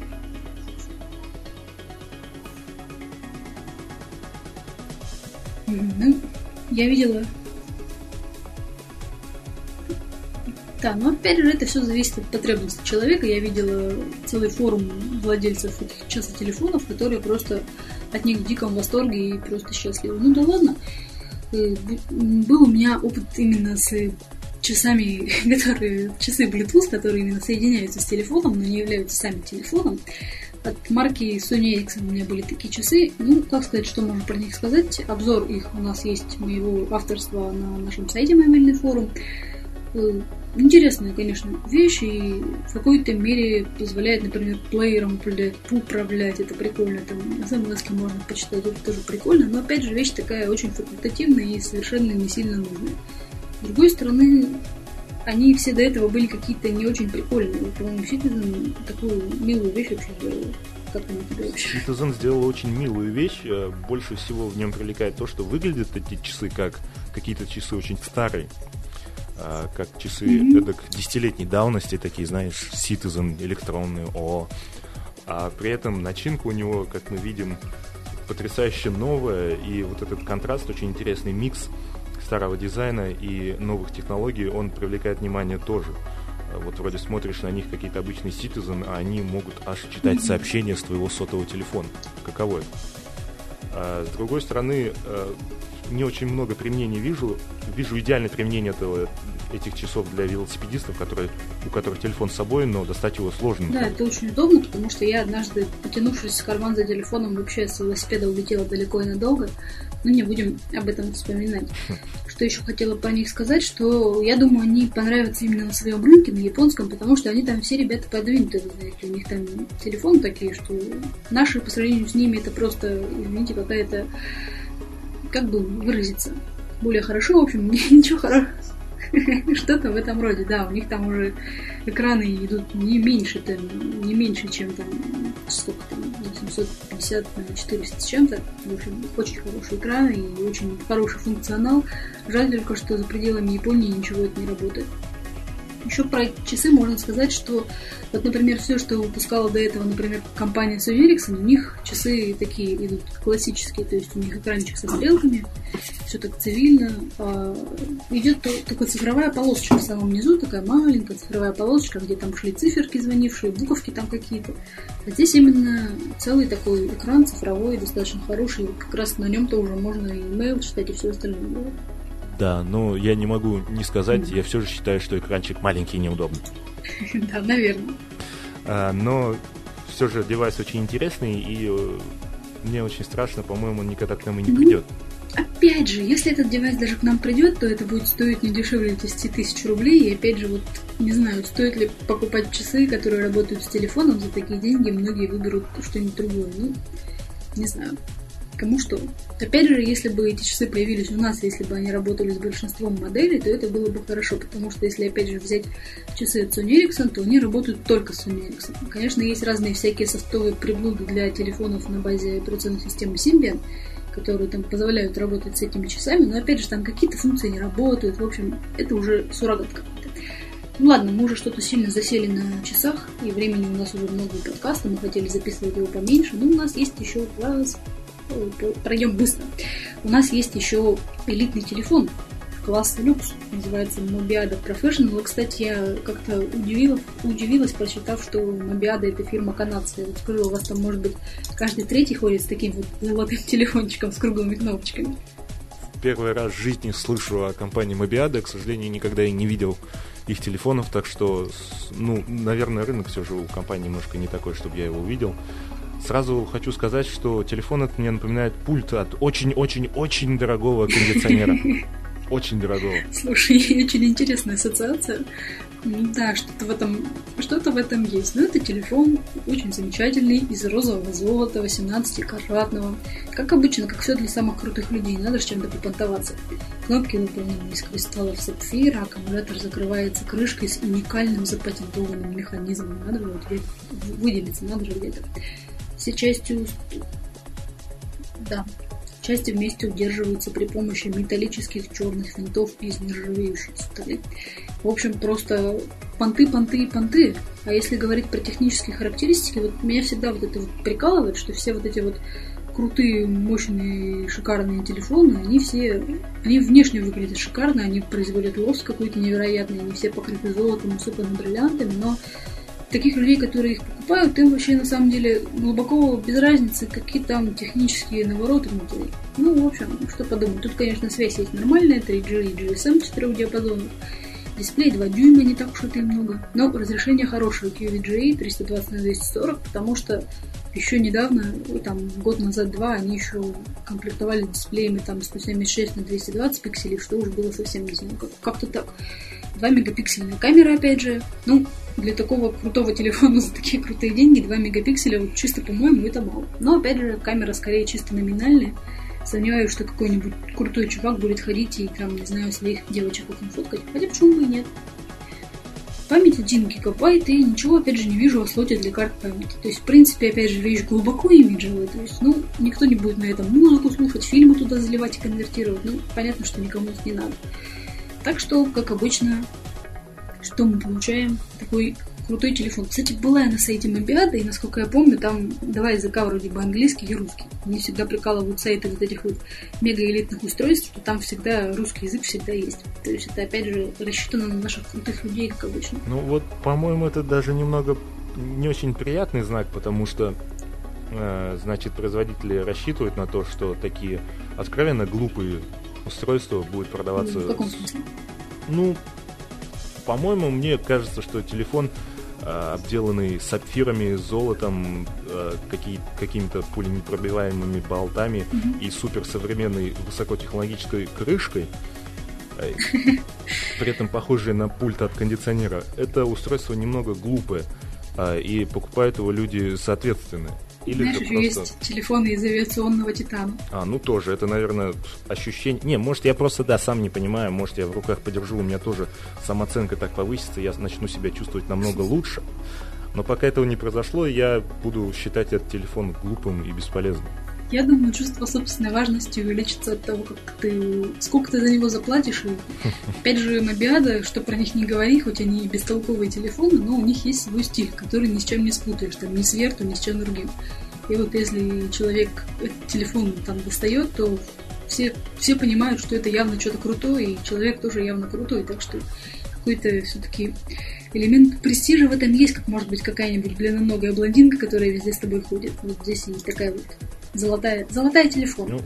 Ну, я видела. Да, но опять же это все зависит от потребностей человека. Я видела целый форум владельцев этих часов-телефонов, которые просто от них в диком восторге и просто счастливы. Ну да ладно. Был у меня опыт именно с часами, часы Bluetooth, которые именно соединяются с телефоном, но не являются сами телефоном. От марки Sony Ericsson у меня были такие часы. Ну, как сказать, что можно про них сказать? Обзор их у нас есть, моего авторства, на нашем сайте «Мобильный форум». Интересная, конечно, вещь, и в какой-то мере позволяет, например, плеером управлять, это прикольно, там смс-ки можно почитать, это тоже прикольно, но опять же вещь такая очень факультативная и совершенно не сильно нужная. С другой стороны, они все до этого были какие-то не очень прикольные. По-моему, Citizen такую милую вещь вообще сделал. Как они тебе вообще? Citizen сделал очень милую вещь. Больше всего в нем привлекает то, что выглядят эти часы как какие-то часы очень старые. Как часы эдак десятилетней давности, такие, знаешь, Citizen, электронные, а при этом начинка у него, как мы видим, потрясающе новая, и вот этот контраст, очень интересный микс старого дизайна и новых технологий, он привлекает внимание тоже. Вот вроде смотришь на них какие-то обычные Citizen, а они могут аж читать сообщения с твоего сотового телефона. Каково это? С другой стороны, не очень много применений вижу. Вижу идеальное применение этих часов для велосипедистов, у которых телефон с собой, но достать его сложно. Да, это очень удобно, потому что я однажды, потянувшись в карман за телефоном, вообще с велосипеда улетела далеко и надолго. Но не будем об этом вспоминать. Что еще хотела про них сказать, что я думаю, они понравятся именно на своем рынке, на японском, потому что они там все ребята продвинутые, вы знаете, у них там телефоны такие, что наши по сравнению с ними это просто, извините, какая-то, как бы выразиться, более хорошо, в общем, ничего хорошего. Что-то в этом роде, да, у них там уже экраны идут не меньше, чем там, сколько там, 750 на 400 с чем-то. В общем, очень хорошие экраны и очень хороший функционал. Жаль только, что за пределами Японии ничего это не работает. Еще про часы можно сказать, что вот, например, все, что выпускала до этого, например, компания Sony Ericsson, у них часы такие идут классические, то есть у них экранчик со стрелками, все так цивильно. Идет только цифровая полосочка в самом низу, такая маленькая цифровая полосочка, где там шли циферки звонившие, буковки там какие-то. А здесь именно целый такой экран цифровой, достаточно хороший, как раз на нем тоже можно и email читать и все остальное. Да, но я не могу не сказать, я все же считаю, что экранчик маленький и неудобный. Да, наверное. Но все же девайс очень интересный, и мне очень страшно, по-моему, он никогда к нам и не придет. Опять же, если этот девайс даже к нам придет, то это будет стоить не дешевле 10 тысяч рублей. И опять же, вот не знаю, стоит ли покупать часы, которые работают с телефоном, за такие деньги многие выберут что-нибудь другое. Ну, не знаю. Кому что. Опять же, если бы эти часы появились у нас, если бы они работали с большинством моделей, то это было бы хорошо, потому что если, опять же, взять часы от Sony Ericsson, то они работают только с Sony Ericsson. Конечно, есть разные всякие софтовые приблуды для телефонов на базе операционной системы Symbian, которые там позволяют работать с этими часами, но, опять же, там какие-то функции не работают. В общем, это уже суррогат какой-то. Ну ладно, мы уже что-то сильно засели на часах, и времени у нас уже много подкаста, мы хотели записывать его поменьше, но у нас есть еще пройдем быстро. У нас есть еще элитный телефон класса люкс, называется Mobiada Professional. Кстати, я как-то удивилась, прочитав, что Mobiada это фирма канадская. Вот скажу, у вас там, может быть, каждый третий ходит с таким вот золотым телефончиком с круглыми кнопочками. Первый раз в жизни слышу о компании Mobiada, к сожалению, никогда и не видел их телефонов, так что, наверное, рынок все же у компании немножко не такой, чтобы я его увидел. Сразу хочу сказать, что телефон этот мне напоминает пульт от очень-очень-очень дорогого кондиционера. Очень дорогого. Слушай, очень интересная ассоциация. Да, что-то в этом есть. Но это телефон очень замечательный, из розового золота, 18-каратного. Как обычно, как все для самых крутых людей, не надо же чем-то попонтоваться. Кнопки выполнены из кристаллов сапфира, аккумулятор закрывается крышкой с уникальным запатентованным механизмом. Надо же вот где-то выделиться, надо же где-то. Все части вместе удерживаются при помощи металлических черных винтов из нержавеющей стали. В общем, просто понты. А если говорить про технические характеристики, вот меня всегда вот это вот прикалывает, что все вот эти вот крутые, мощные, шикарные телефоны, они внешне выглядят шикарно, они производят лоск какой-то невероятный, они все покрыты золотом, усыпаны бриллиантами, но таких людей, которые их покупают, им вообще на самом деле глубоко без разницы, какие там технические навороты внутри. Ну, в общем, что подумать. Тут, конечно, связь есть нормальная, 3G и GSM 4 диапазонов. Дисплей 2 дюйма, не так уж это и много. Но разрешение хорошее, QVGA 320x240, потому что еще недавно, там, год назад-два, они еще комплектовали дисплеями там 176 на 220 пикселей, что уж было совсем не знаю, как-то так. 2 мегапиксельная камера, опять же. Ну, для такого крутого телефона за такие крутые деньги 2 мегапикселя, вот чисто, по-моему, это мало. Но, опять же, камера скорее чисто номинальная. Сомневаюсь, что какой-нибудь крутой чувак будет ходить и там, не знаю, своих девочек этим фоткать. Хотя почему бы и нет. Память 1 гигабайт, и ничего, опять же, не вижу о слоте для карт памяти. То есть, в принципе, опять же, вещь глубоко имиджевая. То есть, ну, никто не будет на этом музыку слушать, фильмы туда заливать и конвертировать. Ну, понятно, что никому это не надо. Так что, как обычно, что мы получаем? Такой крутой телефон. Кстати, была я на сайте Мобиада, и, насколько я помню, там два языка вроде бы английский и русский. Мне всегда прикалывают сайты вот этих вот мегаэлитных устройств, что там всегда русский язык всегда есть. То есть это, опять же, рассчитано на наших крутых людей, как обычно. Ну вот, по-моему, это даже немного не очень приятный знак, потому что, значит, производители рассчитывают на то, что такие откровенно глупые устройства будут продаваться... В каком смысле? Ну, по-моему, мне кажется, что телефон, обделанный сапфирами, золотом, какими-то пуленепробиваемыми болтами и суперсовременной высокотехнологической крышкой, при этом похожий на пульт от кондиционера, это устройство немного глупое, и покупают его люди соответственные. Или знаешь, еще просто... есть телефоны из авиационного титана. Ну тоже, это, наверное, ощущение... Не, может, я просто, сам не понимаю, может, я в руках подержу, у меня тоже самооценка так повысится, я начну себя чувствовать намного лучше. Но пока этого не произошло, я буду считать этот телефон глупым и бесполезным. Я думаю, чувство собственной важности увеличится от того, сколько ты за него заплатишь. И, опять же, Мобиада, что про них не говори, хоть они и бестолковые телефоны, но у них есть свой стиль, который ни с чем не спутаешь, там, ни с Верту, ни с чем другим. И вот если человек этот телефон там достает, то все понимают, что это явно что-то крутое, и человек тоже явно крутой, так что какой-то все-таки элемент престижа в этом есть, как может быть какая-нибудь длинноногая блондинка, которая везде с тобой ходит. Вот здесь есть такая вот золотая телефон.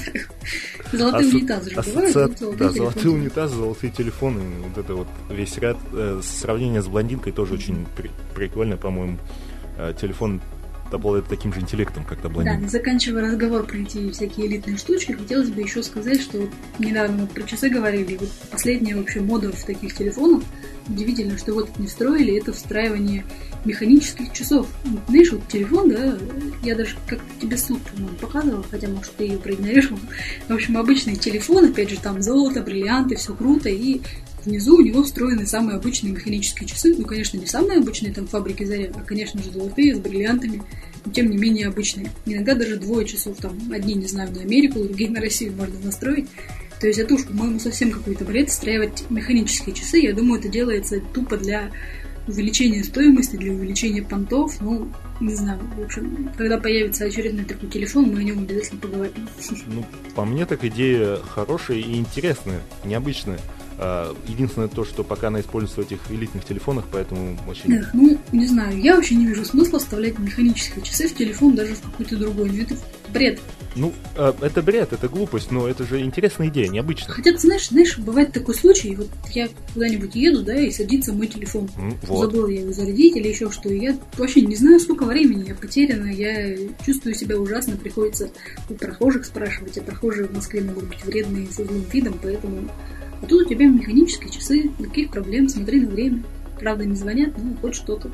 Золотые унитазы же бывают. Золотые унитазы, золотые телефоны. Вот это вот весь ряд. Сравнение с блондинкой тоже очень прикольно, по-моему. Телефон обладает таким же интеллектом, как та блондинка. Да, заканчивая разговор про эти всякие элитные штучки, хотелось бы еще сказать, что вот недавно мы про часы говорили, вот последняя вообще мода в таких телефонах. Удивительно, что вот не встроили, это встраивание механических часов. Знаешь, вот телефон, да, я даже как-то тебе ссылку, по-моему, показывала, хотя, может, ты ее проигнорировал. В общем, обычный телефон, опять же, там золото, бриллианты, все круто, и внизу у него встроены самые обычные механические часы. Ну, конечно, не самые обычные, там, фабрики Заря, а, конечно же, золотые, с бриллиантами, но, тем не менее, обычные. Иногда даже 2 часов, там, одни, не знаю, на Америку, другие на Россию можно настроить. То есть это уж, по-моему, совсем какой-то бред встраивать механические часы. Я думаю, это делается тупо для увеличения стоимости, для увеличения понтов. Ну, не знаю, в общем, когда появится очередной такой телефон, мы о нем обязательно поговорим. Ну, по мне, так идея хорошая и интересная, необычная. Единственное то, что пока она используется в этих элитных телефонах, поэтому очень... Да, ну, не знаю, я вообще не вижу смысла вставлять механические часы в телефон, даже в какой-то другой. Это бред. Ну, это бред, это глупость, но это же интересная идея, необычная. Хотя, ты знаешь, бывает такой случай, вот я куда-нибудь еду, да, и садится мой телефон. Вот. Забыла я его зарядить или еще что. Я вообще не знаю, сколько времени я потеряна, я чувствую себя ужасно, приходится у прохожих спрашивать, а прохожие в Москве могут быть вредные со злым видом, поэтому... А тут у тебя механические часы, никаких проблем, смотри на время. Правда, не звонят, но хоть что-то.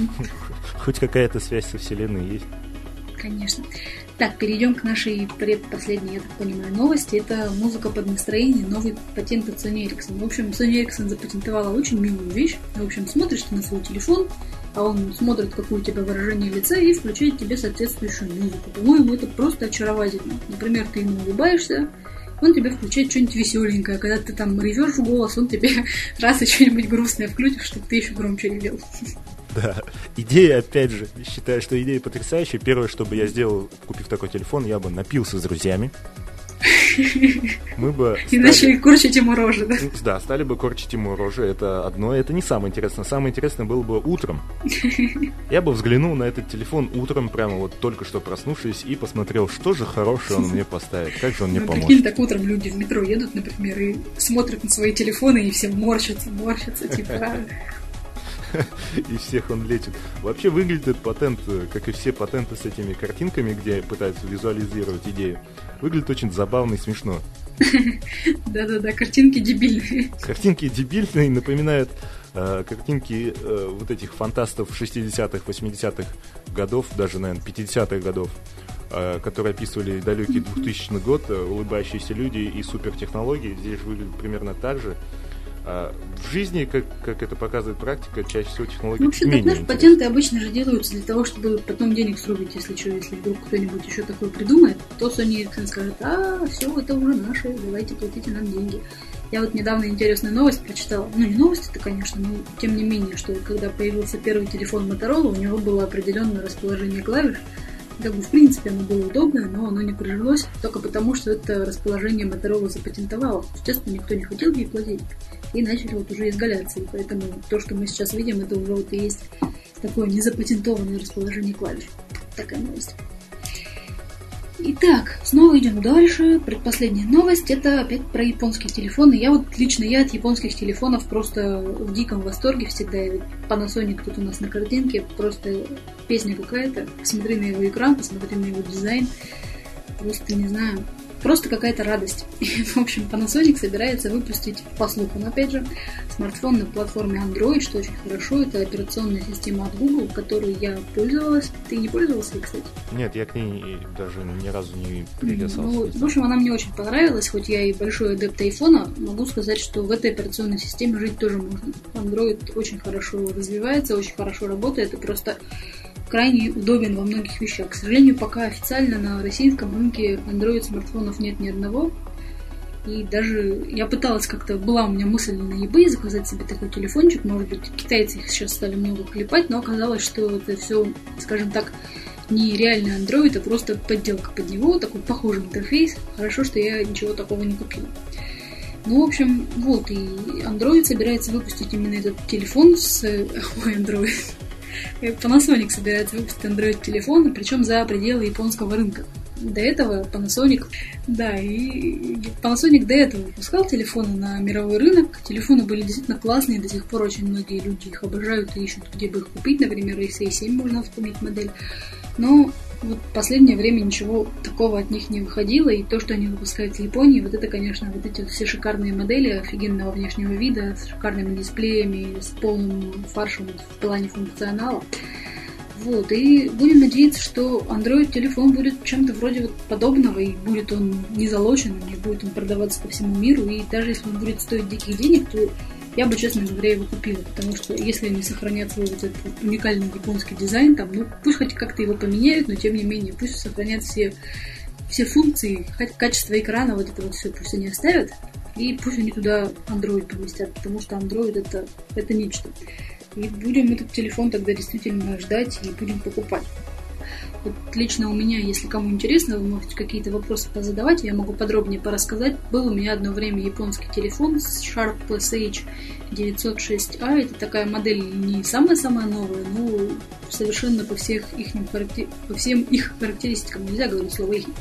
Хоть какая-то связь со Вселенной есть. Конечно. Так, перейдем к нашей предпоследней, я так понимаю, новости. Это музыка под настроение, новый патент от Sony Ericsson. В общем, Sony Ericsson запатентовала очень милую вещь. В общем, смотришь ты на свой телефон, а он смотрит, какое у тебя выражение лица, и включает тебе соответствующую музыку. По-моему, это просто очаровательно. Например, ты ему улыбаешься, он тебе включает что-нибудь веселенькое. Когда ты там ревешь в голос, он тебе раз и что-нибудь грустное включит, чтобы ты еще громче ревел. Да, идея, опять же, считаю, что идея потрясающая. Первое, что бы я сделал, купив такой телефон, я бы напился с друзьями. Мы бы и начали корчить ему рожи, да? Да, стали бы корчить ему рожи, это одно, это не самое интересное. Самое интересное было бы утром. Я бы взглянул на этот телефон утром, прямо вот только что проснувшись, и посмотрел, что же хорошее он мне поставит, как же он мне поможет. Прикинь, так утром люди в метро едут, например, и смотрят на свои телефоны, и все морщатся, типа... И всех он лечит. Вообще выглядит этот патент, как и все патенты с этими картинками, где пытаются визуализировать идею, выглядит очень забавно и смешно. Да-да-да, картинки дебильные. Картинки дебильные напоминают картинки вот этих фантастов 60-х, 80-х годов, даже, наверное, 50-х годов, которые описывали далекий 2000 год, улыбающиеся люди и супертехнологии. Здесь выглядит примерно так же. В жизни, как это показывает практика, чаще всего технологии вообще, менее знаешь, интересны. патенты обычно же делаются для того, чтобы потом денег срубить, если что, если вдруг кто-нибудь еще такое придумает, то Sony Ericsson скажет: все, это уже наше, давайте платите нам деньги. Я вот недавно интересную новость прочитала, ну не новость это, конечно, но тем не менее, что когда появился первый телефон Motorola, у него было определенное расположение клавиш. Как бы, в принципе, оно было удобное, но оно не прижилось только потому, что это расположение Motorola запатентовало. Естественно, никто не хотел ей платить. И начали вот уже изгаляться. И поэтому то, что мы сейчас видим, это уже вот и есть такое незапатентованное расположение клавиш. Такая новость. Итак, снова идем дальше. Предпоследняя новость — это опять про японские телефоны. Я от японских телефонов просто в диком восторге всегда. Ведь Panasonic тут у нас на картинке, просто песня какая-то. Посмотри на его экран, посмотри на его дизайн. Просто, не знаю, просто какая-то радость. В общем, Panasonic собирается выпустить, по слухам, опять же, смартфон на платформе Android, что очень хорошо. Это операционная система от Google, которой я пользовалась. Ты не пользовался, кстати? Нет, я к ней даже ни разу не прикасался. Ну, в общем, она мне очень понравилась. Хоть я и большой адепт айфона, могу сказать, что в этой операционной системе жить тоже можно. Android очень хорошо развивается, очень хорошо работает и просто крайне удобен во многих вещах. К сожалению, пока официально на российском рынке Android-смартфонов нет ни одного. И даже я пыталась как-то, была у меня мысль на eBay заказать себе такой телефончик. Может быть, китайцы их сейчас стали много клепать, но оказалось, что это все, скажем так, не реальный Android, а просто подделка под него, такой похожий интерфейс. Хорошо, что я ничего такого не купила. Ну, в общем, вот, и Android собирается выпустить именно этот телефон с... Android. Panasonic собирается выпустить Android-телефон, причем за пределы японского рынка. До этого Panasonic до этого выпускал телефоны на мировой рынок. Телефоны были действительно классные, до сих пор очень многие люди их обожают и ищут, где бы их купить. Например, XA7 можно вспомнить модель. Но вот в последнее время ничего такого от них не выходило, и то, что они выпускают в Японии, вот это, конечно, вот эти вот все шикарные модели офигенного внешнего вида, с шикарными дисплеями, с полным фаршем в плане функционала. Вот, и будем надеяться, что Android-телефон будет чем-то вроде вот подобного, и будет он не залочен, и будет он продаваться по всему миру, и даже если он будет стоить диких денег, то я бы, честно говоря, его купила, потому что если они сохранят свой вот этот вот уникальный японский дизайн, там, ну, пусть хоть как-то его поменяют, но тем не менее, пусть сохранят все функции, качество экрана, вот это вот все, пусть они оставят, и пусть они туда Android поместят, потому что Android это нечто. И будем этот телефон тогда действительно ждать и будем покупать. Вот лично у меня, если кому интересно, вы можете какие-то вопросы позадавать, я могу подробнее порассказать. Был у меня одно время японский телефон с Sharp PSH 906A. Это такая модель не самая-самая новая, но совершенно по всем их характеристикам, нельзя говорить слово их.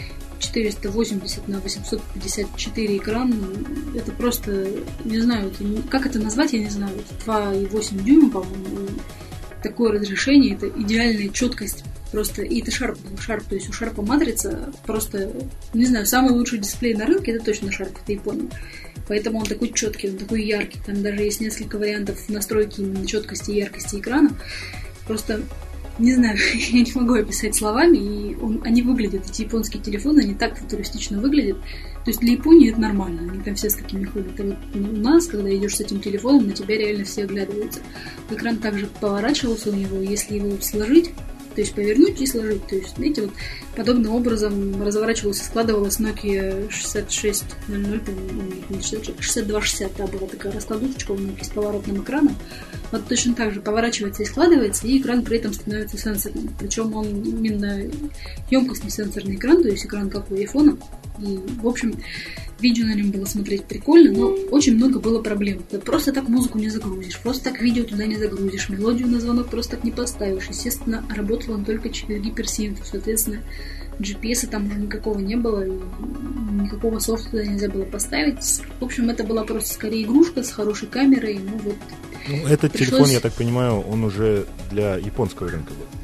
480 на 854 экран, это просто, не знаю, как это назвать, я не знаю, 2,8 дюйма, по-моему, такое разрешение, это идеальная четкость, просто, и это Sharp, то есть у Sharp матрица просто, не знаю, самый лучший дисплей на рынке, это точно Sharp, это Япония, поэтому он такой четкий, он такой яркий, там даже есть несколько вариантов настройки именно четкости и яркости экрана, просто... Не знаю, я не могу описать словами, и они выглядят, эти японские телефоны, они так футуристично выглядят. То есть для Японии это нормально, они там все с такими ходят. А вот у нас, когда идешь с этим телефоном, на тебя реально все оглядываются. Экран также поворачивался у него, если его сложить, то есть повернуть и сложить. То есть, знаете, вот подобным образом разворачивалась и складывалась Nokia 6600, по-моему, 6260, да, была такая раскладушечка у Nokia с поворотным экраном. Вот точно так же поворачивается и складывается, и экран при этом становится сенсорным. Причем он именно емкостный сенсорный экран, то есть экран как у айфона. И, в общем, видео на нем было смотреть прикольно, но очень много было проблем. Ты просто так музыку не загрузишь, просто так видео туда не загрузишь, мелодию на звонок просто так не поставишь. Естественно, работал он только через гиперсинк, соответственно, GPS там уже никакого не было, никакого софта туда нельзя было поставить. В общем, это была просто скорее игрушка с хорошей камерой, ну вот. Ну, этот телефон, я так понимаю, он уже для японского рынка был.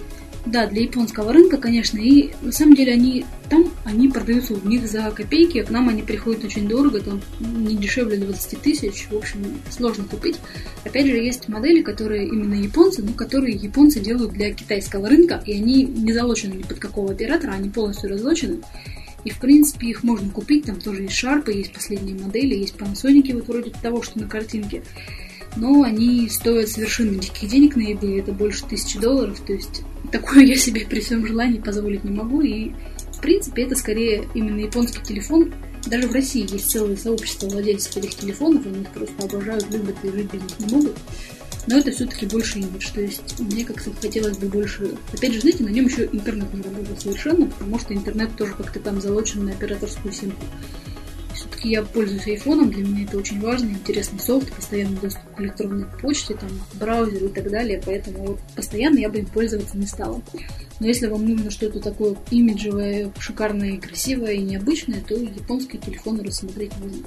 Да, для японского рынка, конечно, и на самом деле они продаются у них за копейки, а к нам они приходят очень дорого, там не дешевле 20 тысяч, в общем, сложно купить. Опять же, есть модели, которые именно японцы, но которые японцы делают для китайского рынка, и они не залочены ни под какого оператора, они полностью разлочены. И, в принципе, их можно купить, там тоже есть Sharp, есть последние модели, есть Panasonic, вот вроде того, что на картинке. Но они стоят совершенно диких денег на eBay, это больше $1000, то есть такое я себе при всем желании позволить не могу, и в принципе это скорее именно японский телефон. Даже в России есть целое сообщество владельцев этих телефонов, они их просто обожают, любят и жить без них не могут. Но это все-таки больше имидж, то есть мне как-то хотелось бы больше... Опять же, знаете, на нем еще интернет не работает совершенно, потому что интернет тоже как-то там залочен на операторскую симку. Все-таки я пользуюсь айфоном, для меня это очень важно, интересный софт, постоянный доступ к электронной почте, там, браузеру и так далее, поэтому вот постоянно я бы им пользоваться не стала. Но если вам нужно что-то такое имиджевое, шикарное, красивое и необычное, то японские телефоны рассмотреть можно.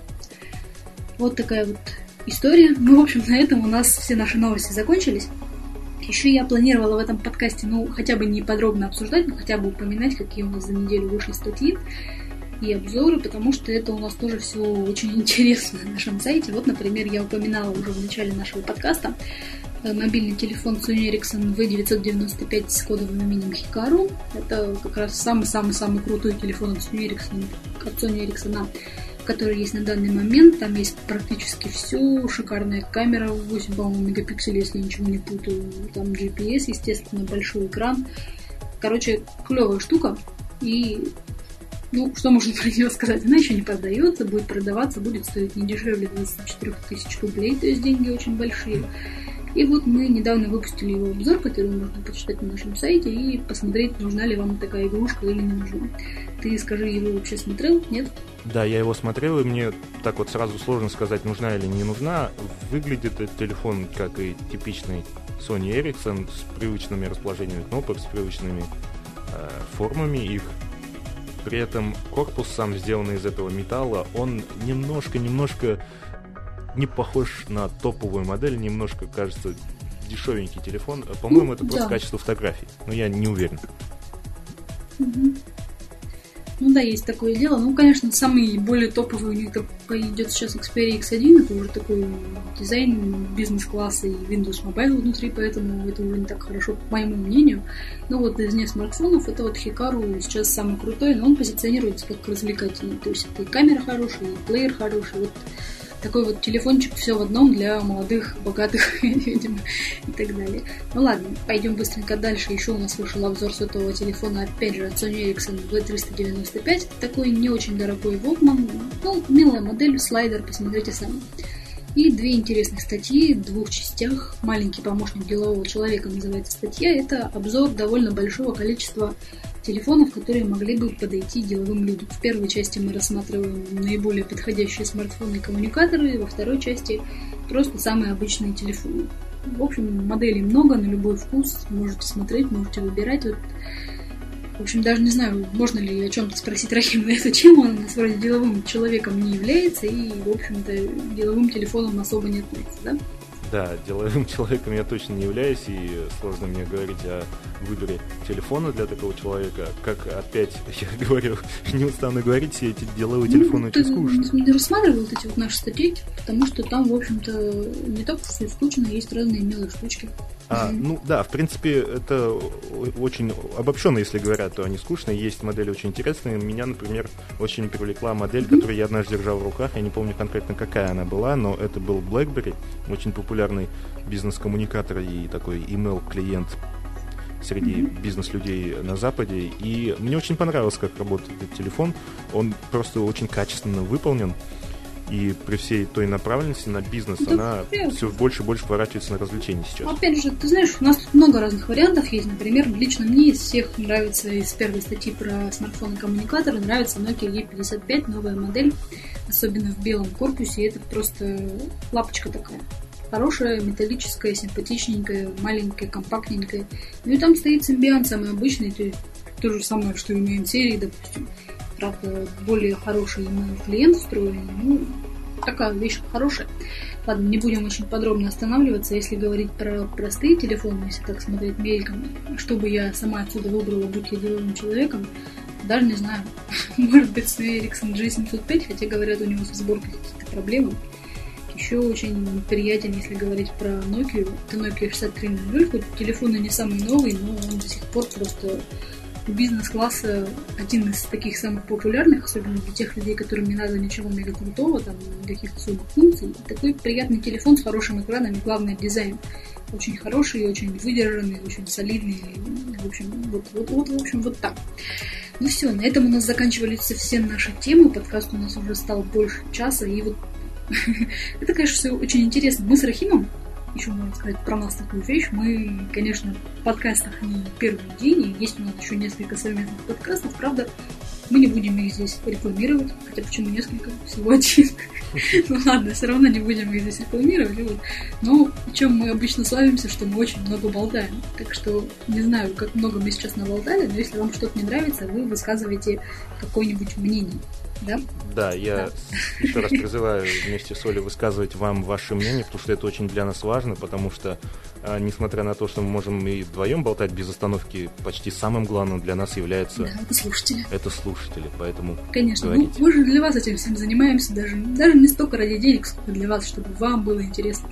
Вот такая вот история. Ну, в общем, на этом у нас все наши новости закончились. Еще я планировала в этом подкасте, хотя бы не подробно обсуждать, но хотя бы упоминать, какие у нас за неделю вышли статьи и обзоры, потому что это у нас тоже все очень интересно на нашем сайте. Вот, например, я упоминала уже в начале нашего подкаста мобильный телефон Sony Ericsson V995 с кодовым именем Hikaru. Это как раз самый-самый-самый крутой телефон от Sony Ericsson, который есть на данный момент. Там есть практически все. Шикарная камера, 8, по-моему, мегапикселей, если я ничего не путаю. Там GPS, естественно, большой экран. Короче, клевая штука. И что можно про нее сказать? Она еще не продается, будет продаваться, будет стоить не дешевле 24 тысяч рублей, то есть деньги очень большие. И вот мы недавно выпустили его обзор, который можно почитать на нашем сайте и посмотреть, нужна ли вам такая игрушка или не нужна. Ты скажи, его вообще смотрел? Нет? Да, я его смотрел, и мне так вот сразу сложно сказать, нужна или не нужна. Выглядит этот телефон как и типичный Sony Ericsson с привычными расположениями кнопок, с привычными формами их. При этом корпус сам сделанный из этого металла, он немножко не похож на топовую модель, немножко кажется дешевенький телефон. По-моему, это просто качество фотографий, но я не уверен. Ну да, есть такое дело. Конечно, самый более топовый у них идет сейчас Xperia X1, это уже такой дизайн бизнес-класса и Windows Mobile внутри, поэтому это уже не так хорошо, по моему мнению. Но вот из не смартфонов, это вот Hikaru сейчас самый крутой, но он позиционируется как развлекательный, то есть это и камера хорошая, и плеер хороший, вот такой вот телефончик все в одном для молодых, богатых, видимо, и так далее. Ну ладно, пойдем быстренько дальше. Еще у нас вышел обзор сотового телефона, опять же, от Sony Ericsson V395. Это такой не очень дорогой Walkman. Милая модель, слайдер, посмотрите сами. И две интересных статьи в двух частях. «Маленький помощник делового человека» называется статья. Это обзор довольно большого количества телефонов, которые могли бы подойти деловым людям. В первой части мы рассматриваем наиболее подходящие смартфоны и коммуникаторы, во второй части просто самые обычные телефоны. В общем, моделей много, на любой вкус. Можете смотреть, можете выбирать. В общем, даже не знаю, можно ли о чем-то спросить Рахим на эту тему. Он у нас вроде деловым человеком не является и, в общем-то, деловым телефоном особо не относится, да? Да, деловым человеком я точно не являюсь, и сложно мне говорить о выборе телефона для такого человека. Как опять я говорю, не устану говорить, все эти деловые телефоны очень скучные. Ты не рассматривал вот эти вот наши статейки, потому что там, в общем-то, не так все скучно, есть разные милые штучки. Да, в принципе, это очень обобщенно, если говорят, то они скучные. Есть модели очень интересные. Меня, например, очень привлекла модель, которую я однажды держал в руках. Я не помню конкретно, какая она была, но это был BlackBerry, очень популярный бизнес-коммуникатор и такой email-клиент среди бизнес-людей на Западе. И мне очень понравилось, как работает этот телефон. Он просто очень качественно выполнен. И при всей той направленности на бизнес, она все больше и больше поворачивается на развлечения сейчас. Опять же, ты знаешь, у нас тут много разных вариантов есть. Например, лично мне из всех нравится, из первой статьи про смартфоны-коммуникаторы, нравится Nokia E55, новая модель, особенно в белом корпусе. Это просто лапочка такая. Хорошая, металлическая, симпатичненькая, маленькая, компактненькая. Ну и там стоит Symbian, самый обычный, то есть то же самое, что и на M-серии, допустим. Правда, более хороший email-клиент встроенный. Такая вещь хорошая. Ладно, не будем очень подробно останавливаться. Если говорить про простые телефоны, если так смотреть мельком, что бы я сама отсюда выбрала, будь я деловым человеком, даже не знаю. Может быть, с Ericsson G705, хотя говорят, у него со сборкой какие-то проблемы. Еще очень приятен, если говорить про Nokia. Это Nokia 6300, хоть телефон и не самый новый, но он до сих пор просто бизнес-класса один из таких самых популярных, особенно для тех людей, которым не надо ничего мега крутого, там, никаких особых функций. Такой приятный телефон с хорошим экраном и, главное, дизайн. Очень хороший, очень выдержанный, очень солидный. В общем, вот так. Ну все, на этом у нас заканчиваются все наши темы. Подкаст у нас уже стал больше часа, и вот это, конечно, все очень интересно. Мы с Рахимом, еще можно сказать про нас такую вещь, мы, конечно, в подкастах не первый день, и есть у нас еще несколько совместных подкастов, правда, мы не будем их здесь рекламировать, хотя почему несколько, всего один. Ну ладно, все равно не будем их здесь рекламировать. Но чем мы обычно славимся, что мы очень много болтаем. Так что не знаю, как много мы сейчас наболтали, но если вам что-то не нравится, вы высказываете какое-нибудь мнение. Да? Да, я еще раз призываю вместе с Олей высказывать вам ваше мнение, потому что это очень для нас важно, потому что, несмотря на то, что мы можем и вдвоем болтать без остановки, почти самым главным для нас является... Да, это слушатели. Это слушатели, поэтому конечно, мы же для вас этим всем занимаемся, даже не столько ради денег, сколько для вас, чтобы вам было интересно.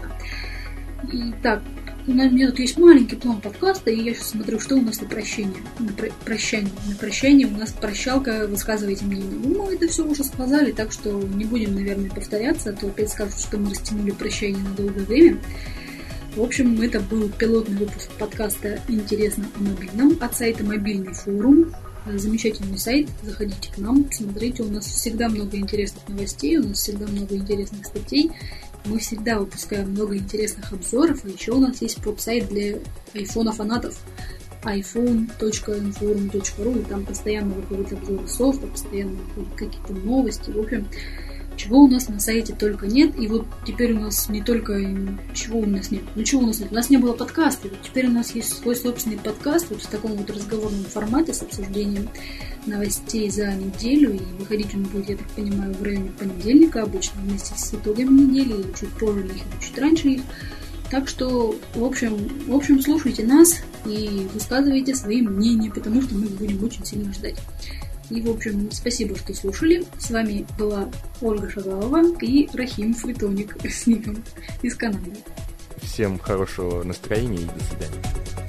Итак, у меня тут есть маленький план подкаста, и я сейчас смотрю, что у нас на прощание. На прощание у нас прощалка, высказывайте мнение. Ну, мы это все уже сказали, так что не будем, наверное, повторяться, а то опять скажут, что мы растянули прощание на долгое время. В общем, это был пилотный выпуск подкаста «Интересно о мобильном» от сайта «Мобильный форум». Замечательный сайт, заходите к нам, смотрите, у нас всегда много интересных новостей, у нас всегда много интересных статей. Мы всегда выпускаем много интересных обзоров, а еще у нас есть поп-сайт для айфона-фанатов iphone.inforum.ru, там постоянно выходят обзоры софта, постоянно выходят какие-то новости, в общем, чего у нас на сайте только нет, и вот теперь у нас не только... Чего у нас нет? Ну чего у нас нет? У нас не было подкаста, вот теперь у нас есть свой собственный подкаст, вот в таком вот разговорном формате с обсуждением новостей за неделю, и выходить он будет, я так понимаю, в районе понедельника, обычно вместе с итогами недели, или чуть позже их, или чуть раньше их. Так что, в общем, слушайте нас и высказывайте свои мнения, потому что мы их будем очень сильно ждать. И, в общем, спасибо, что слушали. С вами была Ольга Шагалова и Рахим Фритоник с ником из Канады. Всем хорошего настроения и до свидания.